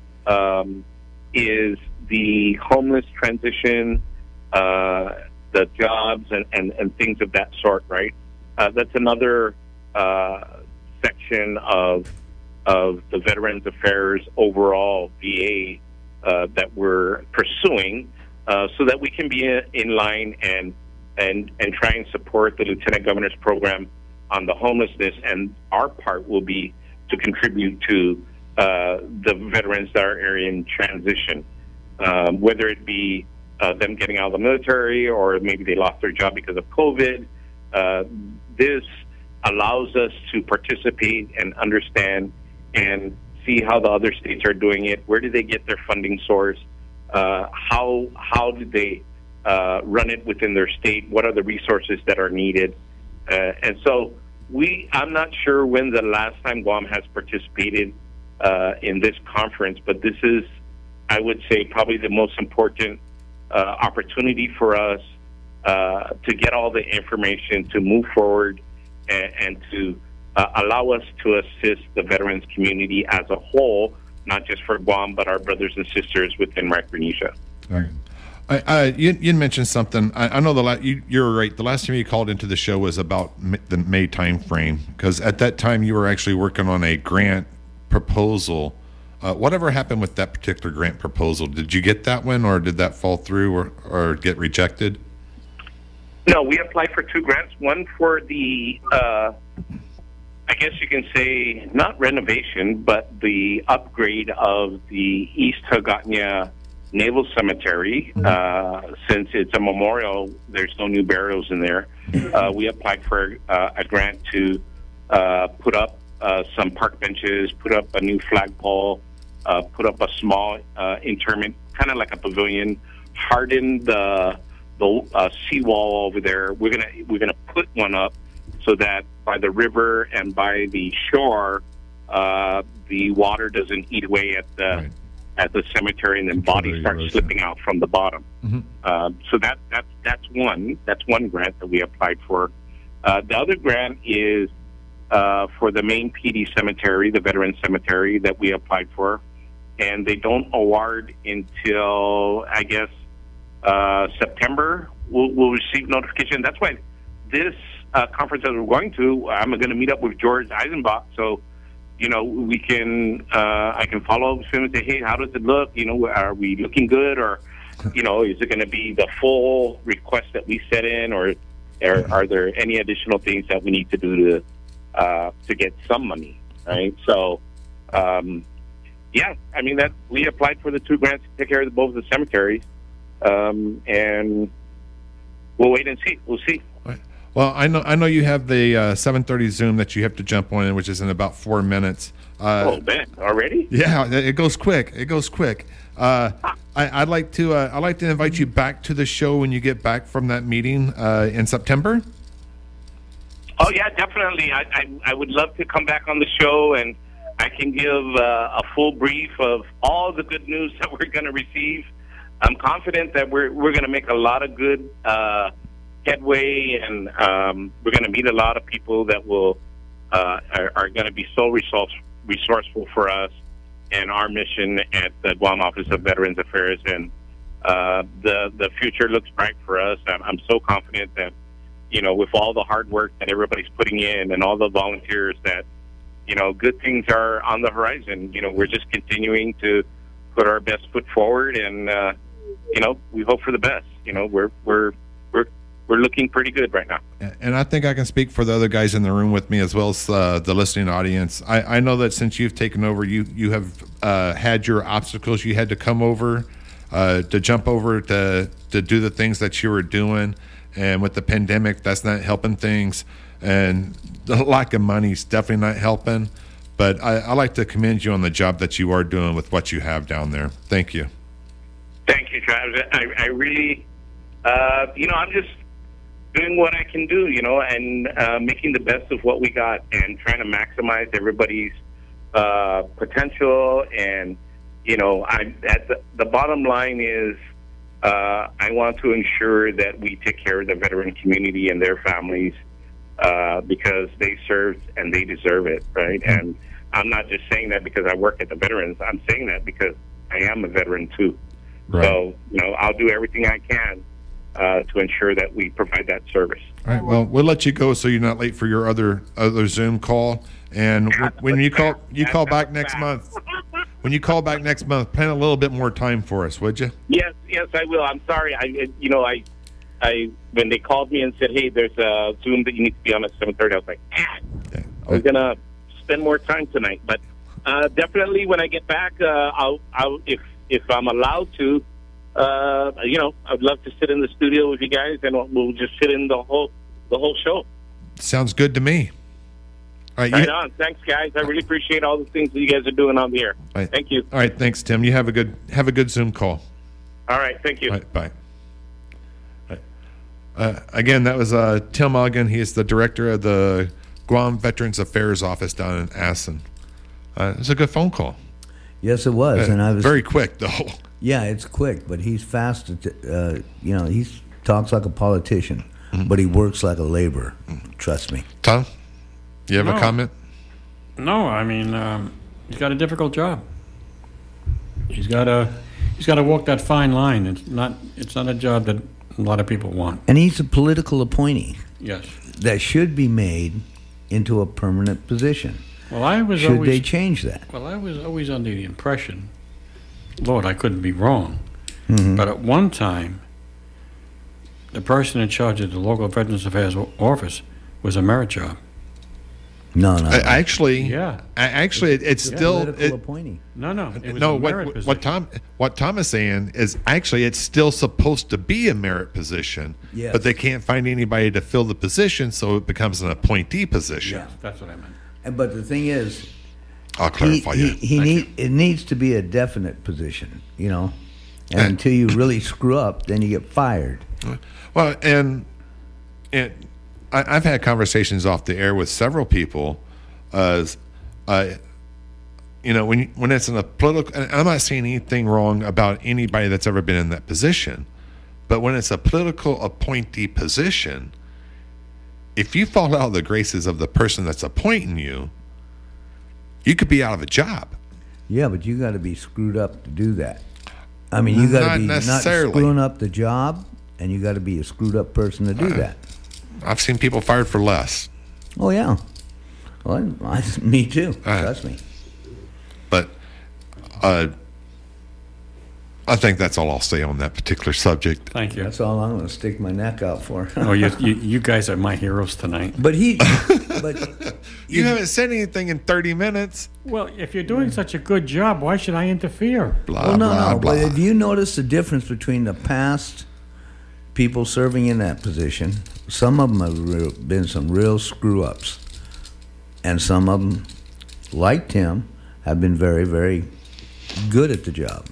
is the homeless transition, the jobs, and things of that sort, right? That's another section of the Veterans Affairs overall VA that we're pursuing, so that we can be in line and try and support the Lieutenant Governor's program on the homelessness, and our part will be to contribute to the veterans that are in transition, whether it be them getting out of the military or maybe they lost their job because of COVID. This allows us to participate and understand and see how the other states are doing it. Where do they get their funding source? How do they run it within their state? What are the resources that are needed? And so I'm not sure when the last time Guam has participated in this conference, but this is, I would say, probably the most important opportunity for us to get all the information, to move forward, and to allow us to assist the veterans community as a whole, not just for Guam, but our brothers and sisters within Micronesia. All right. You mentioned something. I know you're right. The last time you called into the show was about the May time frame, because at that time you were actually working on a grant proposal. Whatever happened with that particular grant proposal? Did you get that one, or did that fall through or get rejected? No, we applied for 2 grants. One for the, I guess you can say, not renovation, but the upgrade of the East Hagåtña Naval Cemetery. Since it's a memorial, there's no new burials in there. We applied for a grant to put up some park benches, put up a new flagpole, put up a small interment, kind of like a pavilion, harden the seawall over there. We're gonna put one up so that by the river and by the shore, the water doesn't eat away at the cemetery, and then bodies start slipping out from the bottom. So that's one grant that we applied for. The other grant is for the main PD cemetery, the Veterans Cemetery, that we applied for, and they don't award until, I guess, September. We'll receive notification. That's why this conference that we're going to, I'm going to meet up with George Eisenbach, so we can I can follow up with him and say, hey, how does it look? Are we looking good, or is it going to be the full request that we set in, or are there any additional things that we need to do to get some money, right? So, yeah, I mean, that we applied for the 2 grants to take care of both the cemeteries, and we'll wait and see. We'll see. Well, I know you have the 7:30 Zoom that you have to jump on, which is in about 4 minutes. Oh, man, already? Yeah, it goes quick. It goes quick. I'd like to invite you back to the show when you get back from that meeting in September. Oh yeah, definitely. I would love to come back on the show, and I can give a full brief of all the good news that we're going to receive. I'm confident that we're going to make a lot of good headway, and we're going to meet a lot of people that will are going to be so resourceful for us and our mission at the Guam Office of Veterans Affairs. And the future looks bright for us. I'm so confident that with all the hard work that everybody's putting in and all the volunteers, that good things are on the horizon. We're just continuing to put our best foot forward, and we hope for the best. We're looking pretty good right now. And I think I can speak for the other guys in the room with me, as well as the listening audience. I know that since you've taken over, you have had your obstacles. You had to come over, to jump over to do the things that you were doing. And with the pandemic, that's not helping things. And the lack of money is definitely not helping. But I like to commend you on the job that you are doing with what you have down there. Thank you. Thank you, Travis. I really, I'm just doing what I can do, and making the best of what we got, and trying to maximize everybody's potential. And the bottom line is, I want to ensure that we take care of the veteran community and their families, because they served and they deserve it, right? And I'm not just saying that because I work at the veterans. I'm saying that because I am a veteran too. Right. So, I'll do everything I can to ensure that we provide that service. All right. Well, we'll let you go so you're not late for your other Zoom call. And when you call back next month. When you call back next month, plan a little bit more time for us, would you? Yes, I will. I'm sorry. I when they called me and said, "Hey, there's a Zoom that you need to be on at 7:30," I was like, "I was gonna spend more time tonight. But definitely, when I get back, I'll if I'm allowed to, I'd love to sit in the studio with you guys, and we'll just sit in the whole show. Sounds good to me. All right, Right on. Thanks, guys. I really appreciate all the things that you guys are doing on the air. Right. Thank you. All right, thanks, Tim. You have a good Zoom call. All right. Thank you. All right, bye. All right. Again, that was Tim Ogden. He is the director of the Guam Veterans Affairs Office down in Assen. It was a good phone call. Yes, it was, and I was very quick though. Yeah, it's quick, but he's fast. He talks like a politician, but he works like a laborer. Trust me. Tom, you have a comment? No, I mean, he's got a difficult job. He's got to walk that fine line. It's not a job that a lot of people want. And he's a political appointee. Yes. That should be made into a permanent position. Well, I was Should always they change that? Well, I was always under the impression, Lord, I couldn't be wrong, but at one time, the person in charge of the local Veterans Affairs office was a merit job. No. Actually, Yeah. it's still Political appointee. No, it was no. a merit position. What Tom is saying is actually it's still supposed to be a merit position, Yes. but they can't find anybody to fill the position, so it becomes an appointee position. Yeah. That's what I meant. But the thing is, I'll clarify it needs to be a definite position, and until you really screw up, then you get fired. Well, and I've had conversations off the air with several people, when it's in a political, and I'm not saying anything wrong about anybody that's ever been in that position, but when it's a political appointee position, if you fall out of the graces of the person that's appointing you, you could be out of a job. Yeah, but you got to be screwed up to do that. I mean, you got Not to be not necessarily. screwing up the job, and you got to be a screwed up person to do that. I've seen people fired for less. Oh yeah, well, me too. Trust me. But I think that's all I'll say on that particular subject. Thank you. That's all I'm going to stick my neck out for. Oh, you guys are my heroes tonight. But you haven't said anything in 30 minutes. Well, if you're doing such a good job, why should I interfere? Blah, Well, no. blah. But have you noticed the difference between the past people serving in that position? Some of them have been some real screw-ups. And some of them, like Tim, have been very, very good at the job.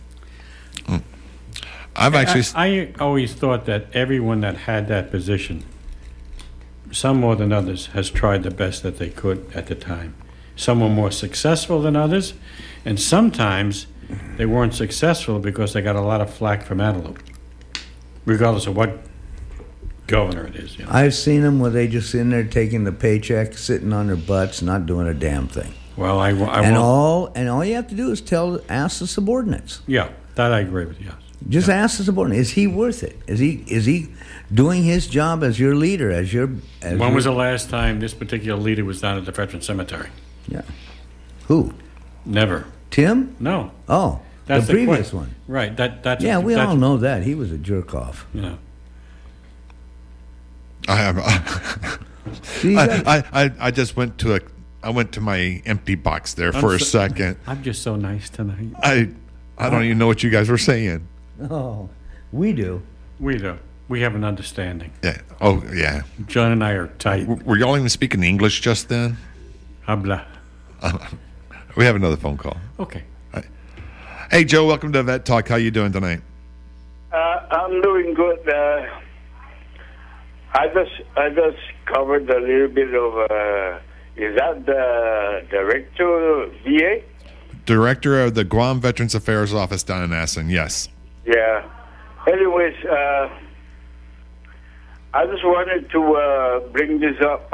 I always thought that everyone that had that position, some more than others, has tried the best that they could at the time. Some were more successful than others, and sometimes they weren't successful because they got a lot of flack from Antelope, regardless of what governor it is. I've seen them where they just in there taking the paycheck, sitting on their butts, not doing a damn thing. Well, I And won't. all you have to do is ask the subordinates. Yeah, that I agree with you. Yes. Just ask the subordinate: is he worth it? Is he doing his job as your leader? When was the last time this particular leader was down at the Veteran Cemetery? Yeah. Who? Never. Tim? No. Oh, That's the previous question. one. Right. That's Yeah, we that's, all know that he was a jerk off. You know. I have. See, you got- I just went to my empty box there for a second. I'm just so nice tonight. I don't even know what you guys were saying. Oh, we do. We do. We have an understanding. Yeah. Oh, yeah. John and I are tight. Were y'all even speaking English just then? Habla. We have another phone call. Okay. Hey, Joe. Welcome to Vet Talk. How you doing tonight? I'm doing good. I just covered a little bit of. Is that the director of VA? Director of the Guam Veterans Affairs Office down in Assen. Yes. Yeah. Anyways, I just wanted to bring this up.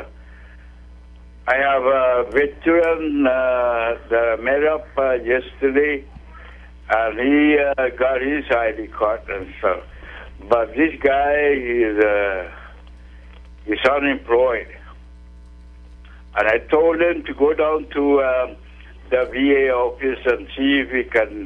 I have a veteran that I met up yesterday, and he got his ID card and stuff. But this guy is unemployed, and I told him to go down to the VA office and see if he can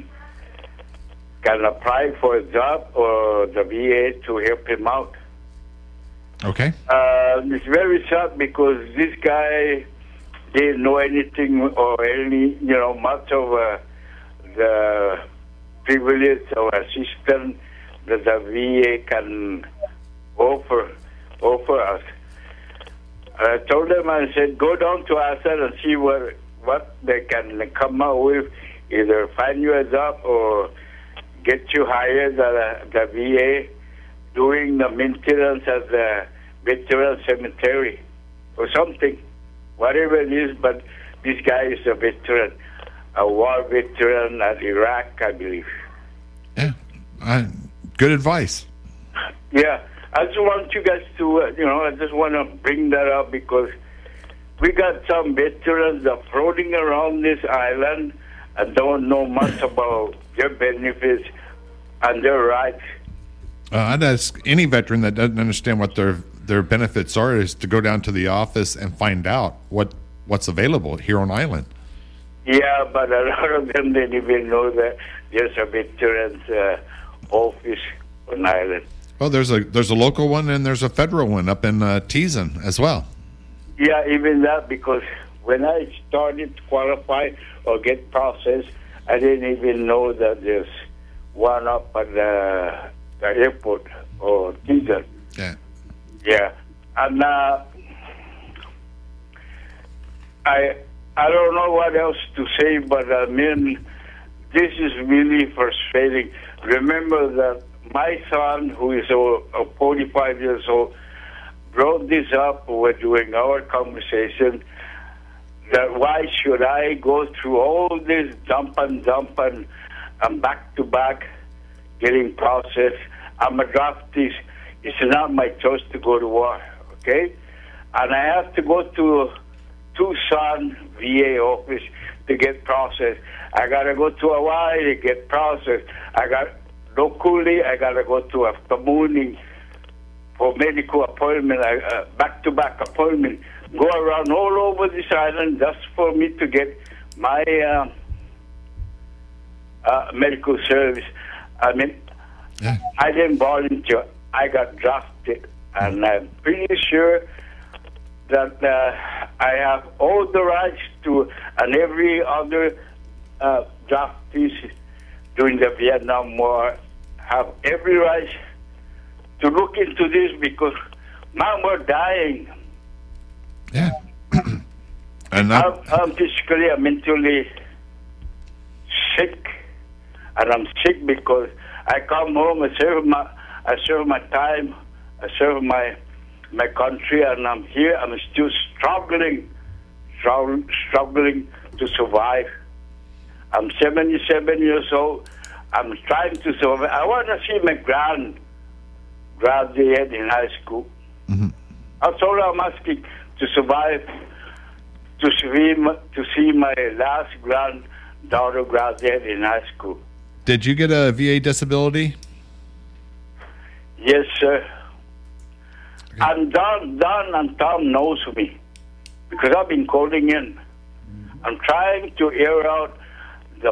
apply for a job or the VA to help him out. Okay. It's very sad because this guy didn't know anything or any, much of the privilege or assistance that the VA can offer us. I told them, I said, go down to ASA and see what they can come up with, either find you a job or get you hired at the VA doing the maintenance at the veteran cemetery or something, whatever it is. But this guy is a veteran, a war veteran at Iraq, I believe. Yeah, good advice. Yeah, I just want you guys to, I just want to bring that up because we got some veterans that are floating around this island and don't know much about their benefits and their rights. I'd ask any veteran that doesn't understand what their benefits are is to go down to the office and find out what's available here on island. Yeah, but a lot of them didn't even know that there's a veterans office on island. Well, there's a local one and there's a federal one up in Teason as well. Yeah, even that, because when I started to qualify or get processed, I didn't even know that there's one up at the airport or Teason. Yeah. Yeah, and I don't know what else to say, but I mean, this is really frustrating. Remember that my son, who is 45 years old, brought this up during our conversation, that why should I go through all this dump and back to back getting processed. I'm a draftee. It's not my choice to go to war, okay? And I have to go to Tucson VA office to get processed. I got to go to Hawaii to get processed. Locally, I got to go to a community for medical appointment, back-to-back appointment. Go around all over this island just for me to get my medical service. I mean, yeah. I didn't volunteer. I got drafted, and I'm pretty sure that I have all the rights to, and every other draftees during the Vietnam War have every right to look into this because man, we're dying. Yeah. And I'm physically and mentally sick, and I'm sick because I come home, I serve my time, I serve my country, and I'm here. I'm still struggling to survive. I'm 77 years old. I'm trying to survive. I want to see my graduate in high school. Mm-hmm. That's all I'm asking, to survive, to see my last granddaughter graduate in high school. did you get a VA disability? Yes, sir. Okay. And Don and Tom knows me because I've been calling in. I'm trying to air out the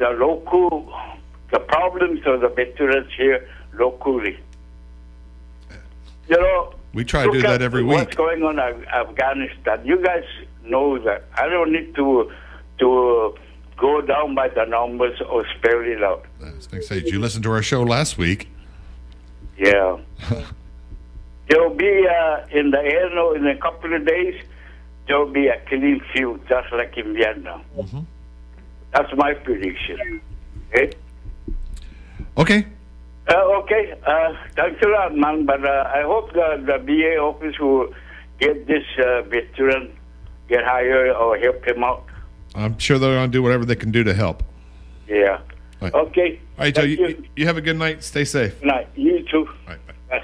problems of the veterans here locally. You know, we try to do that every week. What's going on in Afghanistan? You guys know that. I don't need to go down by the numbers or spell it out. I was going to say, did you listen to our show last week? Yeah. There'll be in the air in a couple of days. There'll be a killing field just like in Vietnam. Mm-hmm. That's my prediction. Okay. Okay. Okay. Thanks a lot, man. But I hope the VA office will get this veteran get hired or help him out. I'm sure they're going to do whatever they can do to help. Yeah. Right. Okay. All right, Joe. You have a good night. Stay safe. Good night. You too. All right. Bye.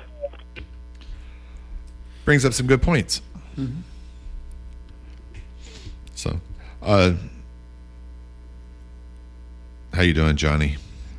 Brings up some good points. Mm-hmm. So, how you doing, Johnny?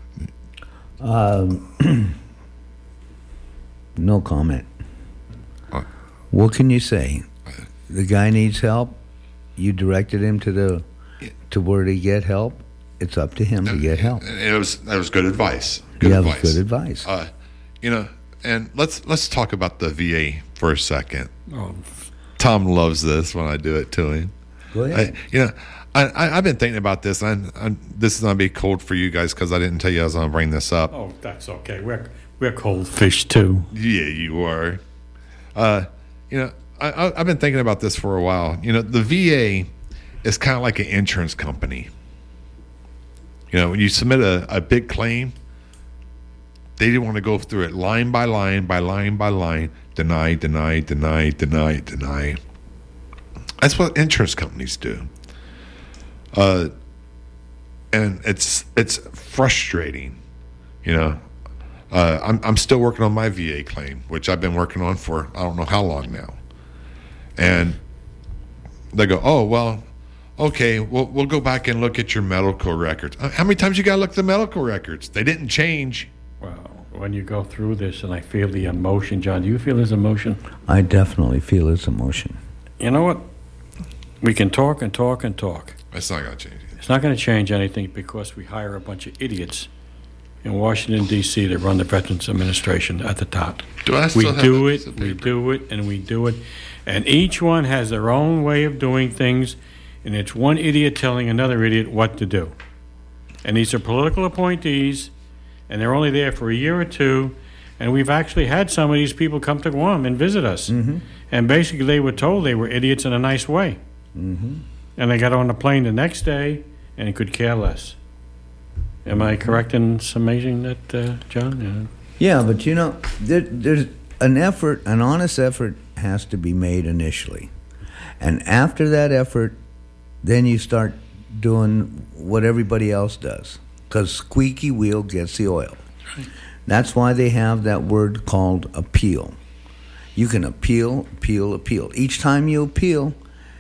No comment. What can you say? The guy needs help. You directed him to where to get help. It's up to him to get help. That was good advice. Good advice. And let's talk about the VA for a second. Oh. Tom loves this when I do it to him. Go ahead. I've been thinking about this, and this is going to be cold for you guys because I didn't tell you I was going to bring this up. Oh, that's okay. We're cold fish too. Yeah, you are. I've been thinking about this for a while. The VA is kind of like an insurance company. When you submit a big claim, they didn't want to go through it line by line, by line by line, deny. That's what insurance companies do. And it's frustrating. I'm still working on my VA claim, which I've been working on for I don't know how long now. And they go, oh, well, okay, we'll go back and look at your medical records. How many times you got to look at the medical records? They didn't change. Well, when you go through this and I feel the emotion, John, do you feel his emotion? I definitely feel his emotion. You know what? We can talk and talk and talk. It's not going to change it. It's not going to change anything because we hire a bunch of idiots in Washington, D.C. to run the Veterans Administration at the top. We do it, and we do it. And each one has their own way of doing things, and it's one idiot telling another idiot what to do. And these are political appointees, and they're only there for a year or two, and we've actually had some of these people come to Guam and visit us. Mm-hmm. And basically they were told they were idiots in a nice way. Mm-hmm. And they got on the plane the next day and could care less. Am I correct in summating that, John? Yeah, but there's an effort, an honest effort has to be made initially. And after that effort, then you start doing what everybody else does. Because squeaky wheel gets the oil. Right. That's why they have that word called appeal. You can appeal. Each time you appeal,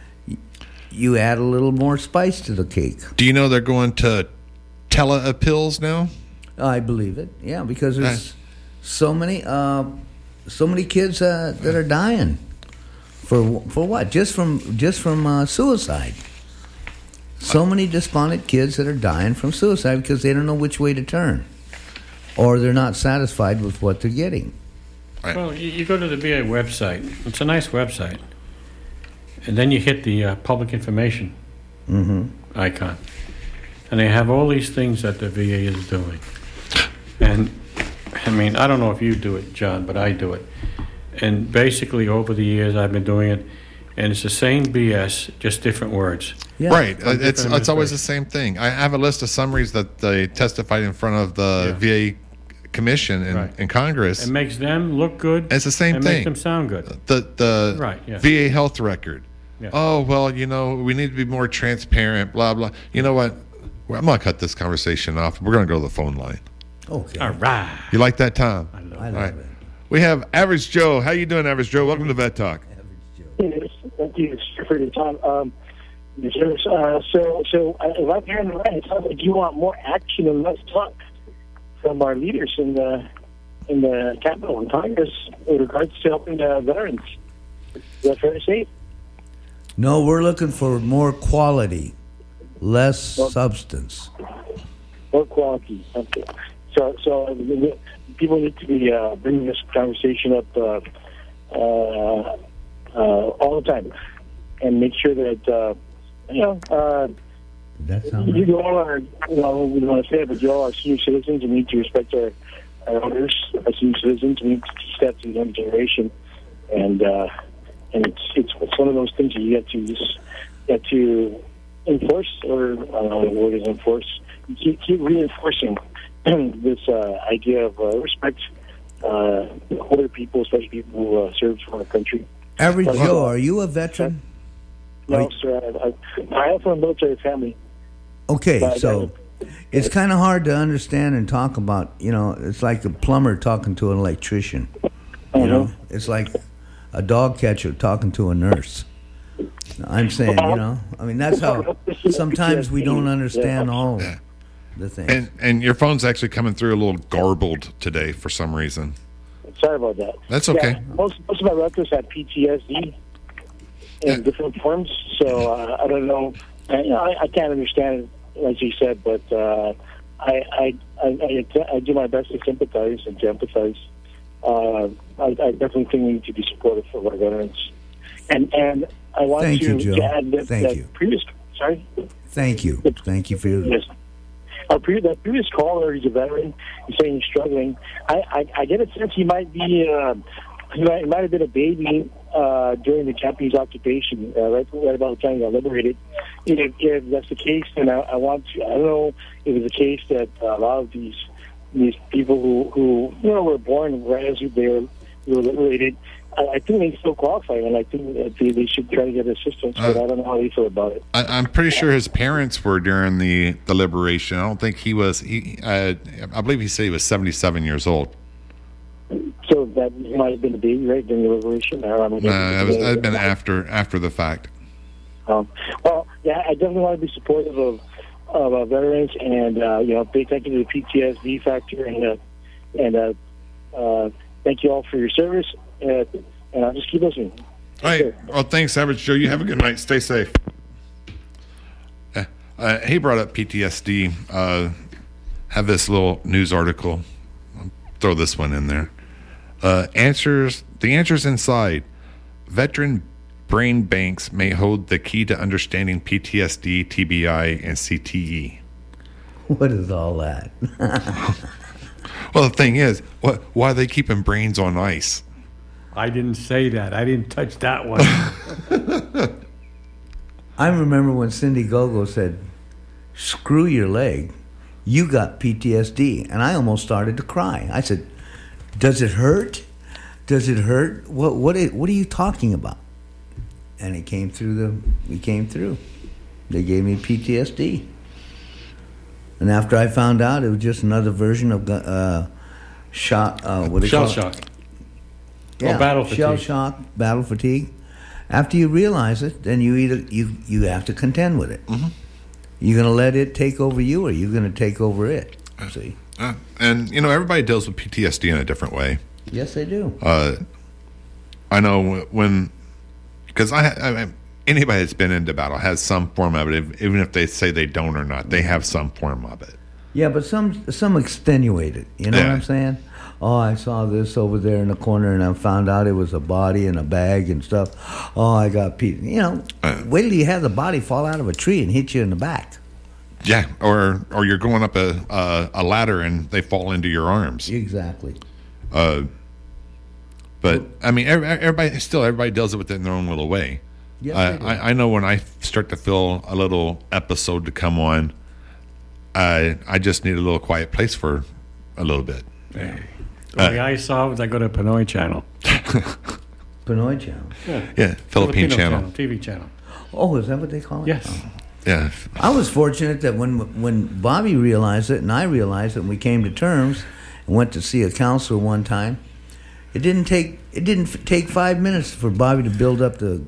you add a little more spice to the cake. Do you know they're going to tele-appeals now? I believe it. Yeah, because there's so many kids that are dying for what? Just from suicide. So many despondent kids that are dying from suicide because they don't know which way to turn, or they're not satisfied with what they're getting. Right. Well, you go to the VA website. It's a nice website. And then you hit the public information icon. And they have all these things that the VA is doing. And, I don't know if you do it, John, but I do it. And basically, over the years, I've been doing it. And it's the same BS, just different words. Yeah. Right. It's always the same thing. I have a list of summaries that they testified in front of the VA Commission in Congress. It makes them look good. It's the same thing. Makes them sound good. The VA health record. Yeah. Oh, well, we need to be more transparent, blah, blah. You know what? I'm going to cut this conversation off. We're going to go to the phone line. Okay. All right. You like that, Tom? I love it. We have Average Joe. How you doing, Average Joe? Welcome to Vet Talk. Yes, thank you for your time. So if I'm hearing right, it sounds like you want more action and less talk from our leaders in the Capitol and Congress with regards to helping the veterans. Is that fair to say? No, we're looking for more quality, less substance. More quality. Okay. So people need to be bringing this conversation up all the time, and make sure that that sound you all are. We don't want to say it, but you all are senior citizens and need to respect our elders. As senior citizens, we need to teach that to the young generation, and it's one of those things that you have to enforce, or I don't know what the word is, enforce. You keep reinforcing this idea of respect older people, especially people who served for our country. Average Joe, are you a veteran? No, sir. I am from a military family. Okay, so it's kind of hard to understand and talk about. It's like a plumber talking to an electrician. It's like a dog catcher talking to a nurse. I'm saying, that's how sometimes we don't understand all the things. And your phone's actually coming through a little garbled today for some reason. Sorry about that. That's okay. Yeah, most of my relatives had PTSD in different forms, so I don't know. I can't understand it, as you said, but I do my best to sympathize and to empathize. I definitely think we need to be supportive of our veterans. And I want Thank to, you, Joe. to add that, Thank that you. previous. Sorry. Thank you. Thank you for your. Yes. That previous caller, he's a veteran. He's saying he's struggling. I get a sense he might be. He might have been a baby during the Japanese occupation, right about the time he got liberated. If that's the case, then I don't know if it's the case that a lot of these people who were born right as they were liberated, I think they still qualify, and I think that they should try to get assistance. But I don't know how they feel about it. I'm pretty sure his parents were during the liberation. I don't think he was. I believe he said he was 77 years old. So that might have been a baby, right, during the liberation? No, that had been after the fact. Well, yeah, I definitely want to be supportive of veterans, and big thank you to the PTSD factor, and thank you all for your service, and I'll just keep listening. All right. Well, thanks, Average Joe. You have a good night. Stay safe. He brought up PTSD. Have this little news article. I'll throw this one in there. The answers inside. Veteran brain banks may hold the key to understanding PTSD, TBI, and CTE. What is all that? Well, the thing is, why are they keeping brains on ice? I didn't say that. I didn't touch that one. I remember when Cindy Gogo said, "Screw your leg, you got PTSD," and I almost started to cry. I said, "Does it hurt? Does it hurt? What are you talking about?" And it came through. We came through. They gave me PTSD, and after I found out, it was just another version of shot. What do you Shell call it? shock. Yeah, battle fatigue. Shell shock, battle fatigue. After you realize it, then you have to contend with it. Mm-hmm. You're going to let it take over you, or you're going to take over it. See? And everybody deals with PTSD in a different way. Yes, they do. I know because anybody that's been into battle has some form of it, even if they say they don't or not. They have some form of it. Yeah, but some extenuate it. You know what I'm saying? Oh, I saw this over there in the corner, and I found out it was a body in a bag and stuff. Oh, I got Pete. Wait till you have the body fall out of a tree and hit you in the back. Yeah, or you're going up a ladder and they fall into your arms. Exactly. But I mean, everybody does it within their own little way. Yes, they do. I know when I start to feel a little episode to come on, I just need a little quiet place for a little bit. The way I solve is I go to Pinoy Channel. Pinoy Channel. Yeah, Philippine channel. TV channel. Oh, is that what they call it? Yes. Oh. Yeah. I was fortunate that when Bobby realized it and I realized it, and we came to terms and went to see a counselor one time, it didn't take 5 minutes for Bobby to build up the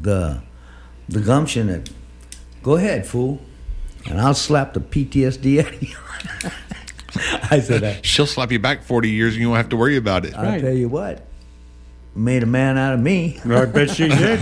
gumption that, go ahead, fool, and I'll slap the PTSD out of you. I said, she'll slap you back 40 years and you won't have to worry about it. I'll tell you what, made a man out of me. I bet she did.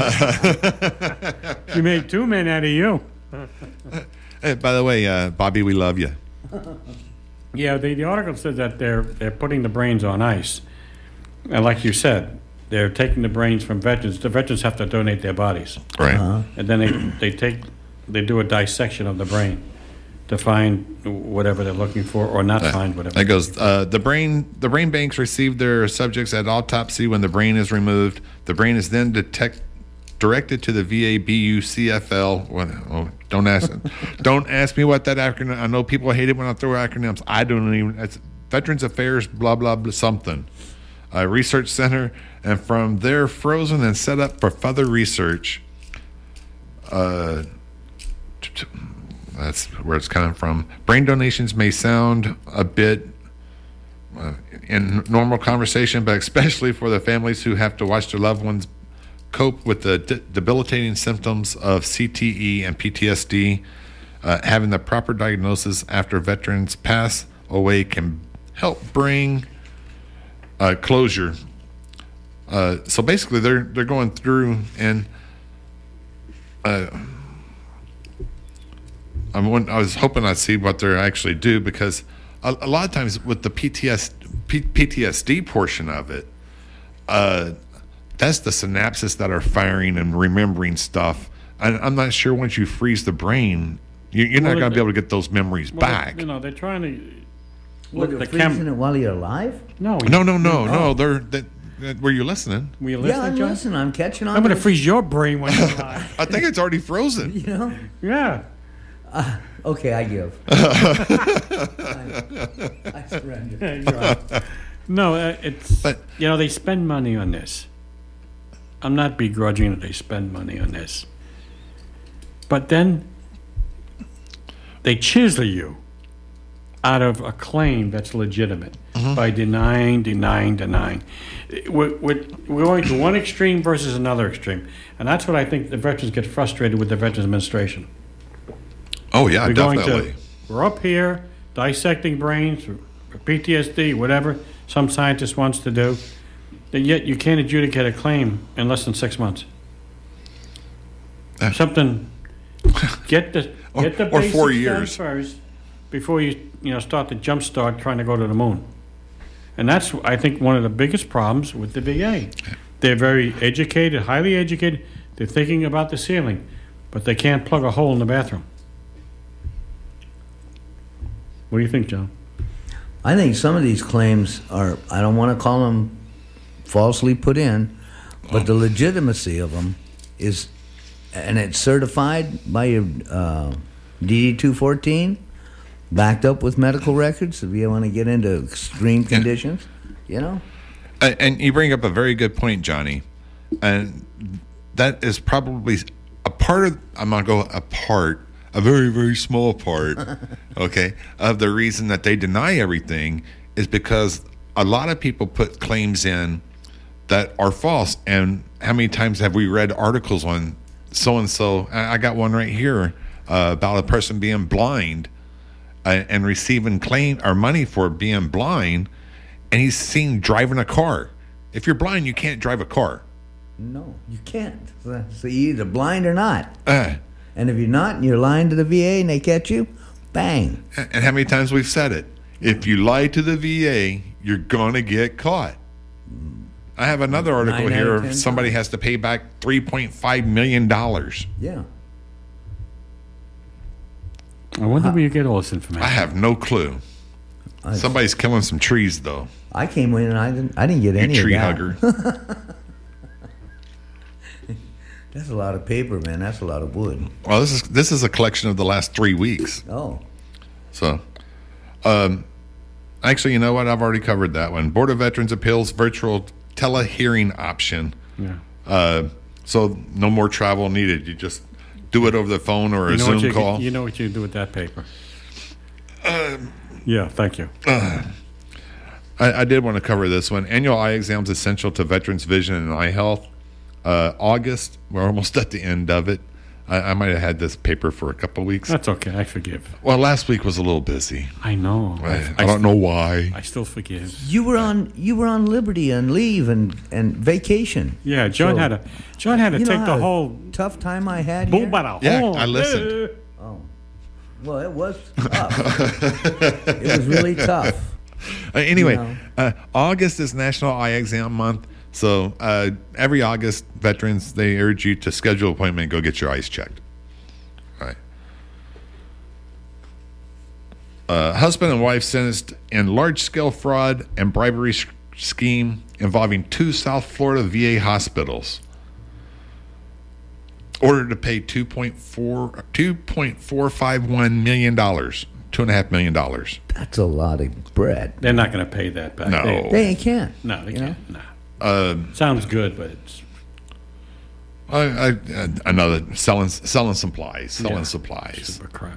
She made 2 men out of you. Hey, by the way, Bobby, we love you. Yeah, the article says that they're putting the brains on ice. And like you said, they're taking the brains from veterans. The veterans have to donate their bodies. Right. And then they do a dissection of the brain to find whatever they're looking for, or not find whatever. That goes. The brain banks receive their subjects at autopsy. When the brain is removed, the brain is then directed to the VA BUCFL. Don't ask me what that acronym. I know people hate it when I throw acronyms. I don't even. It's Veterans Affairs blah blah blah something. Research Center, and from there frozen and set up for further research. That's where it's coming from. Brain donations may sound a bit in normal conversation, but especially for the families who have to watch their loved ones cope with the debilitating symptoms of CTE and PTSD. Having the proper diagnosis after veterans pass away can help bring closure. So basically, they're going through and. I was hoping I'd see what they actually do, because a lot of times with the PTSD portion of it, that's the synapses that are firing and remembering stuff. I'm not sure once you freeze the brain, you're not Well, going to be able to get those memories Well, back. You know, they're trying to What, look they're the freezing it while you're alive? No, No. Were you listening? Were you Yeah, listening, I'm John? listening. I'm catching on. I'm going to to freeze your brain when you're alive. I think it's already frozen. You know? Yeah. Okay, I give. I surrender. Yeah, you're right. No, it's But- you know, they spend money on this. I'm not begrudging that they spend money on this, but then they chisel you out of a claim that's legitimate by denying. We're going to one extreme versus another extreme, and that's what I think the veterans get frustrated with the Veterans Administration. Oh, yeah, We're definitely. we're up here dissecting brains for PTSD, whatever some scientist wants to do, and yet you can't adjudicate a claim in less than 6 months. Something, get the Or basics 4 done years. first before you start the jump start trying to go to the moon. And that's, I think, one of the biggest problems with the VA. They're very educated, highly educated. They're thinking about the ceiling, but they can't plug a hole in the bathroom. What do you think, John? I think some of these claims are, I don't want to call them falsely put in, but the legitimacy of them is, and it's certified by your DD 214, backed up with medical records if you want to get into extreme conditions, you know? And you bring up a very good point, Johnny. And that is probably a part of, I'm going to go a part, a very, very small part, okay, of the reason that they deny everything is because a lot of people put claims in that are false. And how many times have we read articles on so-and-so? I got one right here about a person being blind and receiving claim or money for being blind, and he's seen driving a car. If you're blind, you can't drive a car. No, you can't. So you're either blind or not. And if you're not and you're lying to the VA and they catch you, bang. And how many times we've said it? If you lie to the VA, you're going to get caught. I have another article 9 out of here. 10 Somebody has to pay back $3.5 million. Yeah. I wonder where you get all this information. I have no clue. Somebody's killing some trees, though. I came in and I didn't get any You tree of that. hugger. That's a lot of paper, man. That's a lot of wood. Well, this is a collection of the last 3 weeks. Oh. So, actually, you know what? I've already covered that one. Board of Veterans Appeals virtual telehearing option. Yeah. So no more travel needed. You just do it over the phone or a Zoom call. You know what you do with that paper. Yeah, thank you. I did want to cover this one. Annual eye exams essential to veterans' vision and eye health. August, we're almost at the end of it. I might have had this paper for a couple of weeks. That's okay. I forgive. Well, last week was a little busy. I know. I don't know why. I still forgive. You were on liberty and leave and vacation. Yeah, John So, had to you know take the how whole tough time I had bull here? by the Yeah, horn. I listened. Oh. Well, it was tough. It was really tough. Anyway, You August is National Eye Exam Month. So every August, veterans, they urge you to schedule an appointment and go get your eyes checked. All right. Husband and wife sentenced in large-scale fraud and bribery scheme involving 2 South Florida VA hospitals. Ordered to pay $2.451 million, $2.5 million. That's a lot of bread. They're not going to pay that back. No. They can't. No, they You know? can't. No. Sounds good, but it's Another selling supplies, Yeah. supplies. super crap.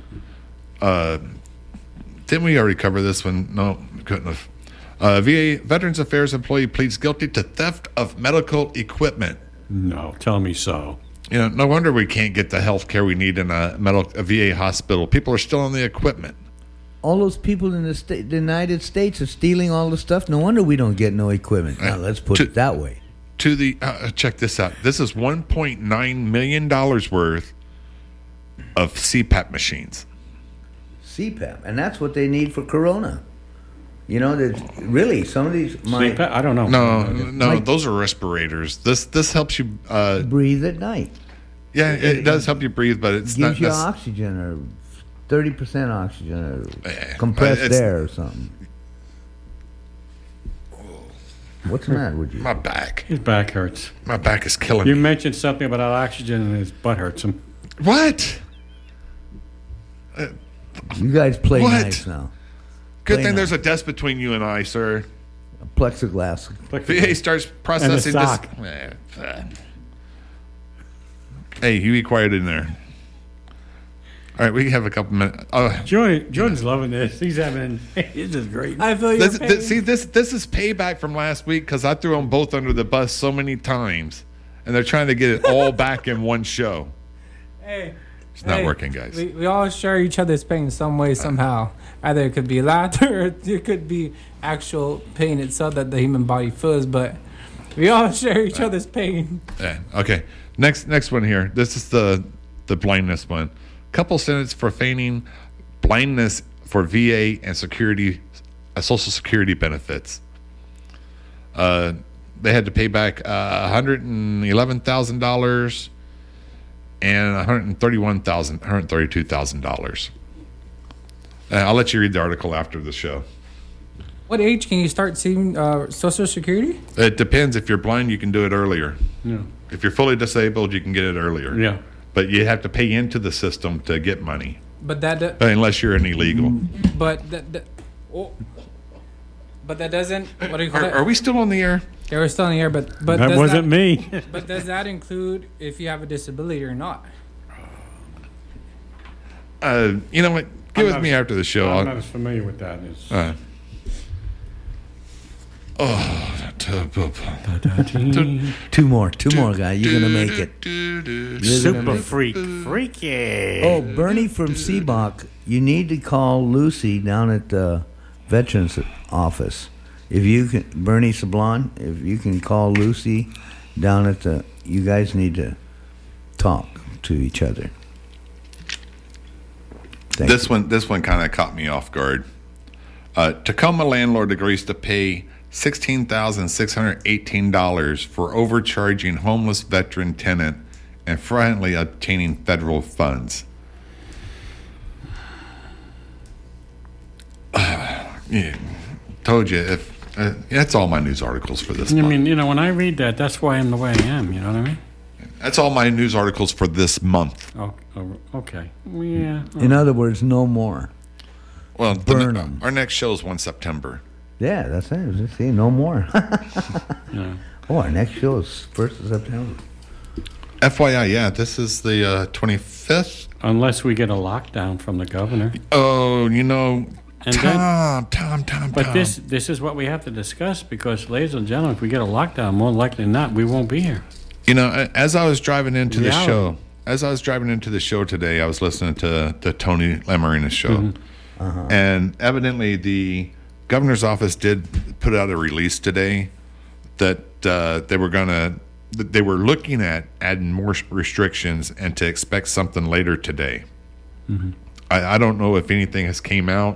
Didn't we already cover this one? No, couldn't have. VA Veterans Affairs employee pleads guilty to theft of medical equipment. No, tell me so. You know, no wonder we can't get the health care we need in a VA hospital. People are still on the equipment. All those people in the United States are stealing all the stuff. No wonder we don't get no equipment. Now, let's put it that way. To the check this out. This is $1.9 million worth of CPAP machines. CPAP, and that's what they need for Corona. You know, that really some of these might CPAP? I don't know. No, those are respirators. This helps you. breathe at night. Yeah, it does help you breathe, but it's Gives not. you nec- oxygen or 30% oxygen or Eh, compressed it's- air or something. What's the matter with you? My back. His back hurts. My back is killing You me. mentioned something about oxygen and his butt hurts him. What? You guys play What? nice now. Good Play thing nice. there's a desk between you and I, sir. Plexiglass. VA starts processing this. sock. Hey, you be quiet in there. All right, we have a couple minutes. Oh, Jordan's loving this. He's having. This is great. I feel your this, pain. this, see, this is payback from last week because I threw them both under the bus so many times, and they're trying to get it all back in one show. Hey, It's not working, guys. We all share each other's pain some way, somehow. Either it could be laughter, or it could be actual pain itself that the human body feels. But we all share each other's pain. Yeah. Okay. Next one here. This is the blindness one. Couple sentenced for feigning blindness for VA and Social Security benefits. They had to pay back $111,000 and $132,000. I'll let you read the article after the show. What age can you start seeing Social Security? It depends. If you're blind, you can do it earlier. Yeah. If you're fully disabled, you can get it earlier. Yeah. But you have to pay into the system to get money, But that, unless you're an illegal. but that, oh, but that doesn't. What do you call it? Are we still on the air? They were still in the air, but That does wasn't me. But does that include if you have a disability or not? You know what? Get I'm with not- me after the show. I'm I'll- not as familiar with that. As, Two more, guy. You're gonna make it. Super freak. Freaky. Oh, Bernie from Seabach, you need to call Lucy down at the Veterans Office. If you can, Bernie Sablon, if you can call Lucy down at the, you guys need to talk to each other. Thank This you. one kind of caught me off guard. Tacoma landlord agrees to pay $16,618 for overcharging homeless veteran tenant and fraudulently obtaining federal funds. Yeah, told you. If that's all my news articles for this I month. mean, when I read that, that's why I'm the way I am. You know what I mean? That's all my news articles for this month. Oh, okay. Yeah. In other words, no more. Well, Burn 'em. our next show is 1 September. Yeah, that's it. See, no more. Yeah. Oh, our next show is 1st of September. FYI, yeah, this is the 25th. Unless we get a lockdown from the governor. Oh, And Tom. But this is what we have to discuss because, ladies and gentlemen, if we get a lockdown, more likely than not, we won't be here. As I was driving into the Reality. show, today, I was listening to Tony Lamarina's show. And evidently the governor's office did put out a release today that they were looking at adding more restrictions and to expect something later today. I don't know if anything has came out.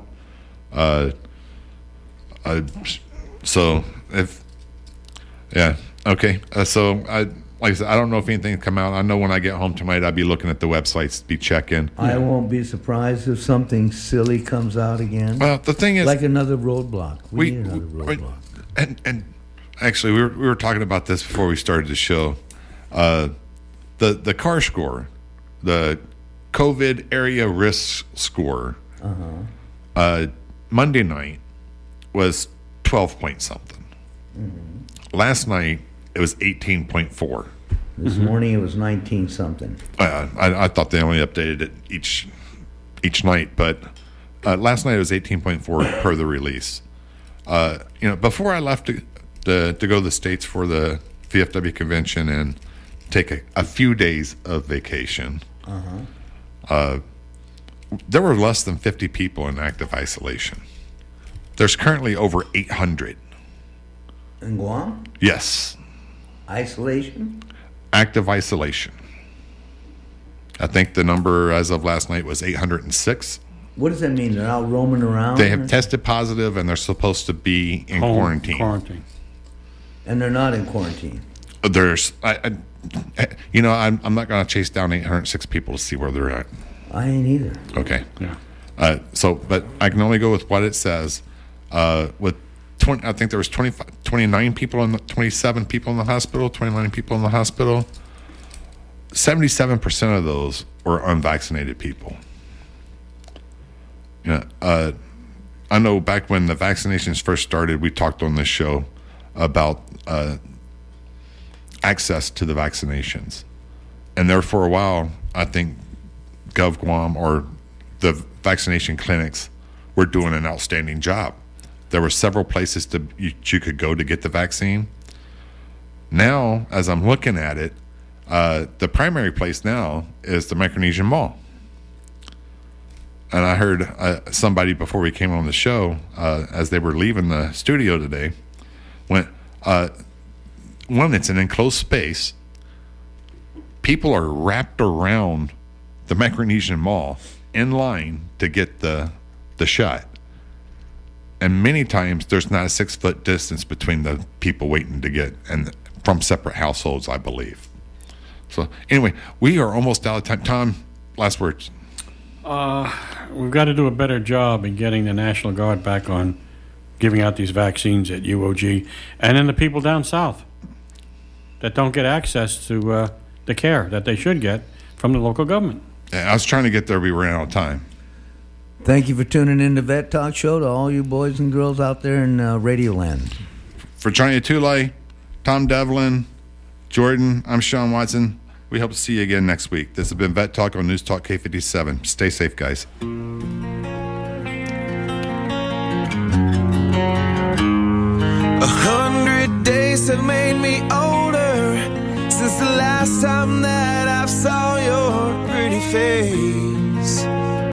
So if, yeah, okay. Like I said, I don't know if anything's come out. I know when I get home tonight, I'll be looking at the websites to be checking. I won't be surprised if something silly comes out again. Well, the thing is, Like another roadblock. We need another we- roadblock. and actually, we were talking about this before we started the show. The CAR score, the COVID area risk score, Monday night was 12 point something. Last night it was 18.4. This morning it was 19 something. I thought they only updated it each night, but last night it was 18.4 per the release. Before I left to go to the States for the VFW convention and take a few days of vacation, there were less than 50 people in active isolation. There's currently over 800. In Guam? Yes, Isolation? active isolation. I think the number as of last night was 806. What does that mean? They're out roaming around? They have tested positive, and they're supposed to be in Home quarantine. Quarantine. And they're not in quarantine. There's, I'm not going to chase down 806 people to see where they're at. I ain't either. Okay. Yeah. But I can only go with what it says. With 20, I think there was 29 people 27 people in the hospital, 29 people in the hospital. 77% of those were unvaccinated people. I know back when the vaccinations first started, we talked on this show about access to the vaccinations. And there for a while, I think GovGuam or the vaccination clinics were doing an outstanding job. There were several places you could go to get the vaccine. Now, as I'm looking at it, the primary place now is the Micronesian Mall. And I heard somebody before we came on the show, as they were leaving the studio today, went, one, it's an enclosed space. People are wrapped around the Micronesian Mall in line to get the shot. And many times there's not a 6-foot distance between the people waiting to get, and from separate households, I believe. So anyway, we are almost out of time. Tom, last words. We've got to do a better job in getting the National Guard back on giving out these vaccines at UOG, and then the people down south that don't get access to the care that they should get from the local government. I was trying to get there. We ran out of time. Thank you for tuning in to Vet Talk Show, to all you boys and girls out there in Radio Land. For Johnny Atulay, Tom Devlin, Jordan, I'm Sean Watson. We hope to see you again next week. This has been Vet Talk on News Talk K57. Stay safe, guys. 100 days have made me older since the last time that I saw your pretty face.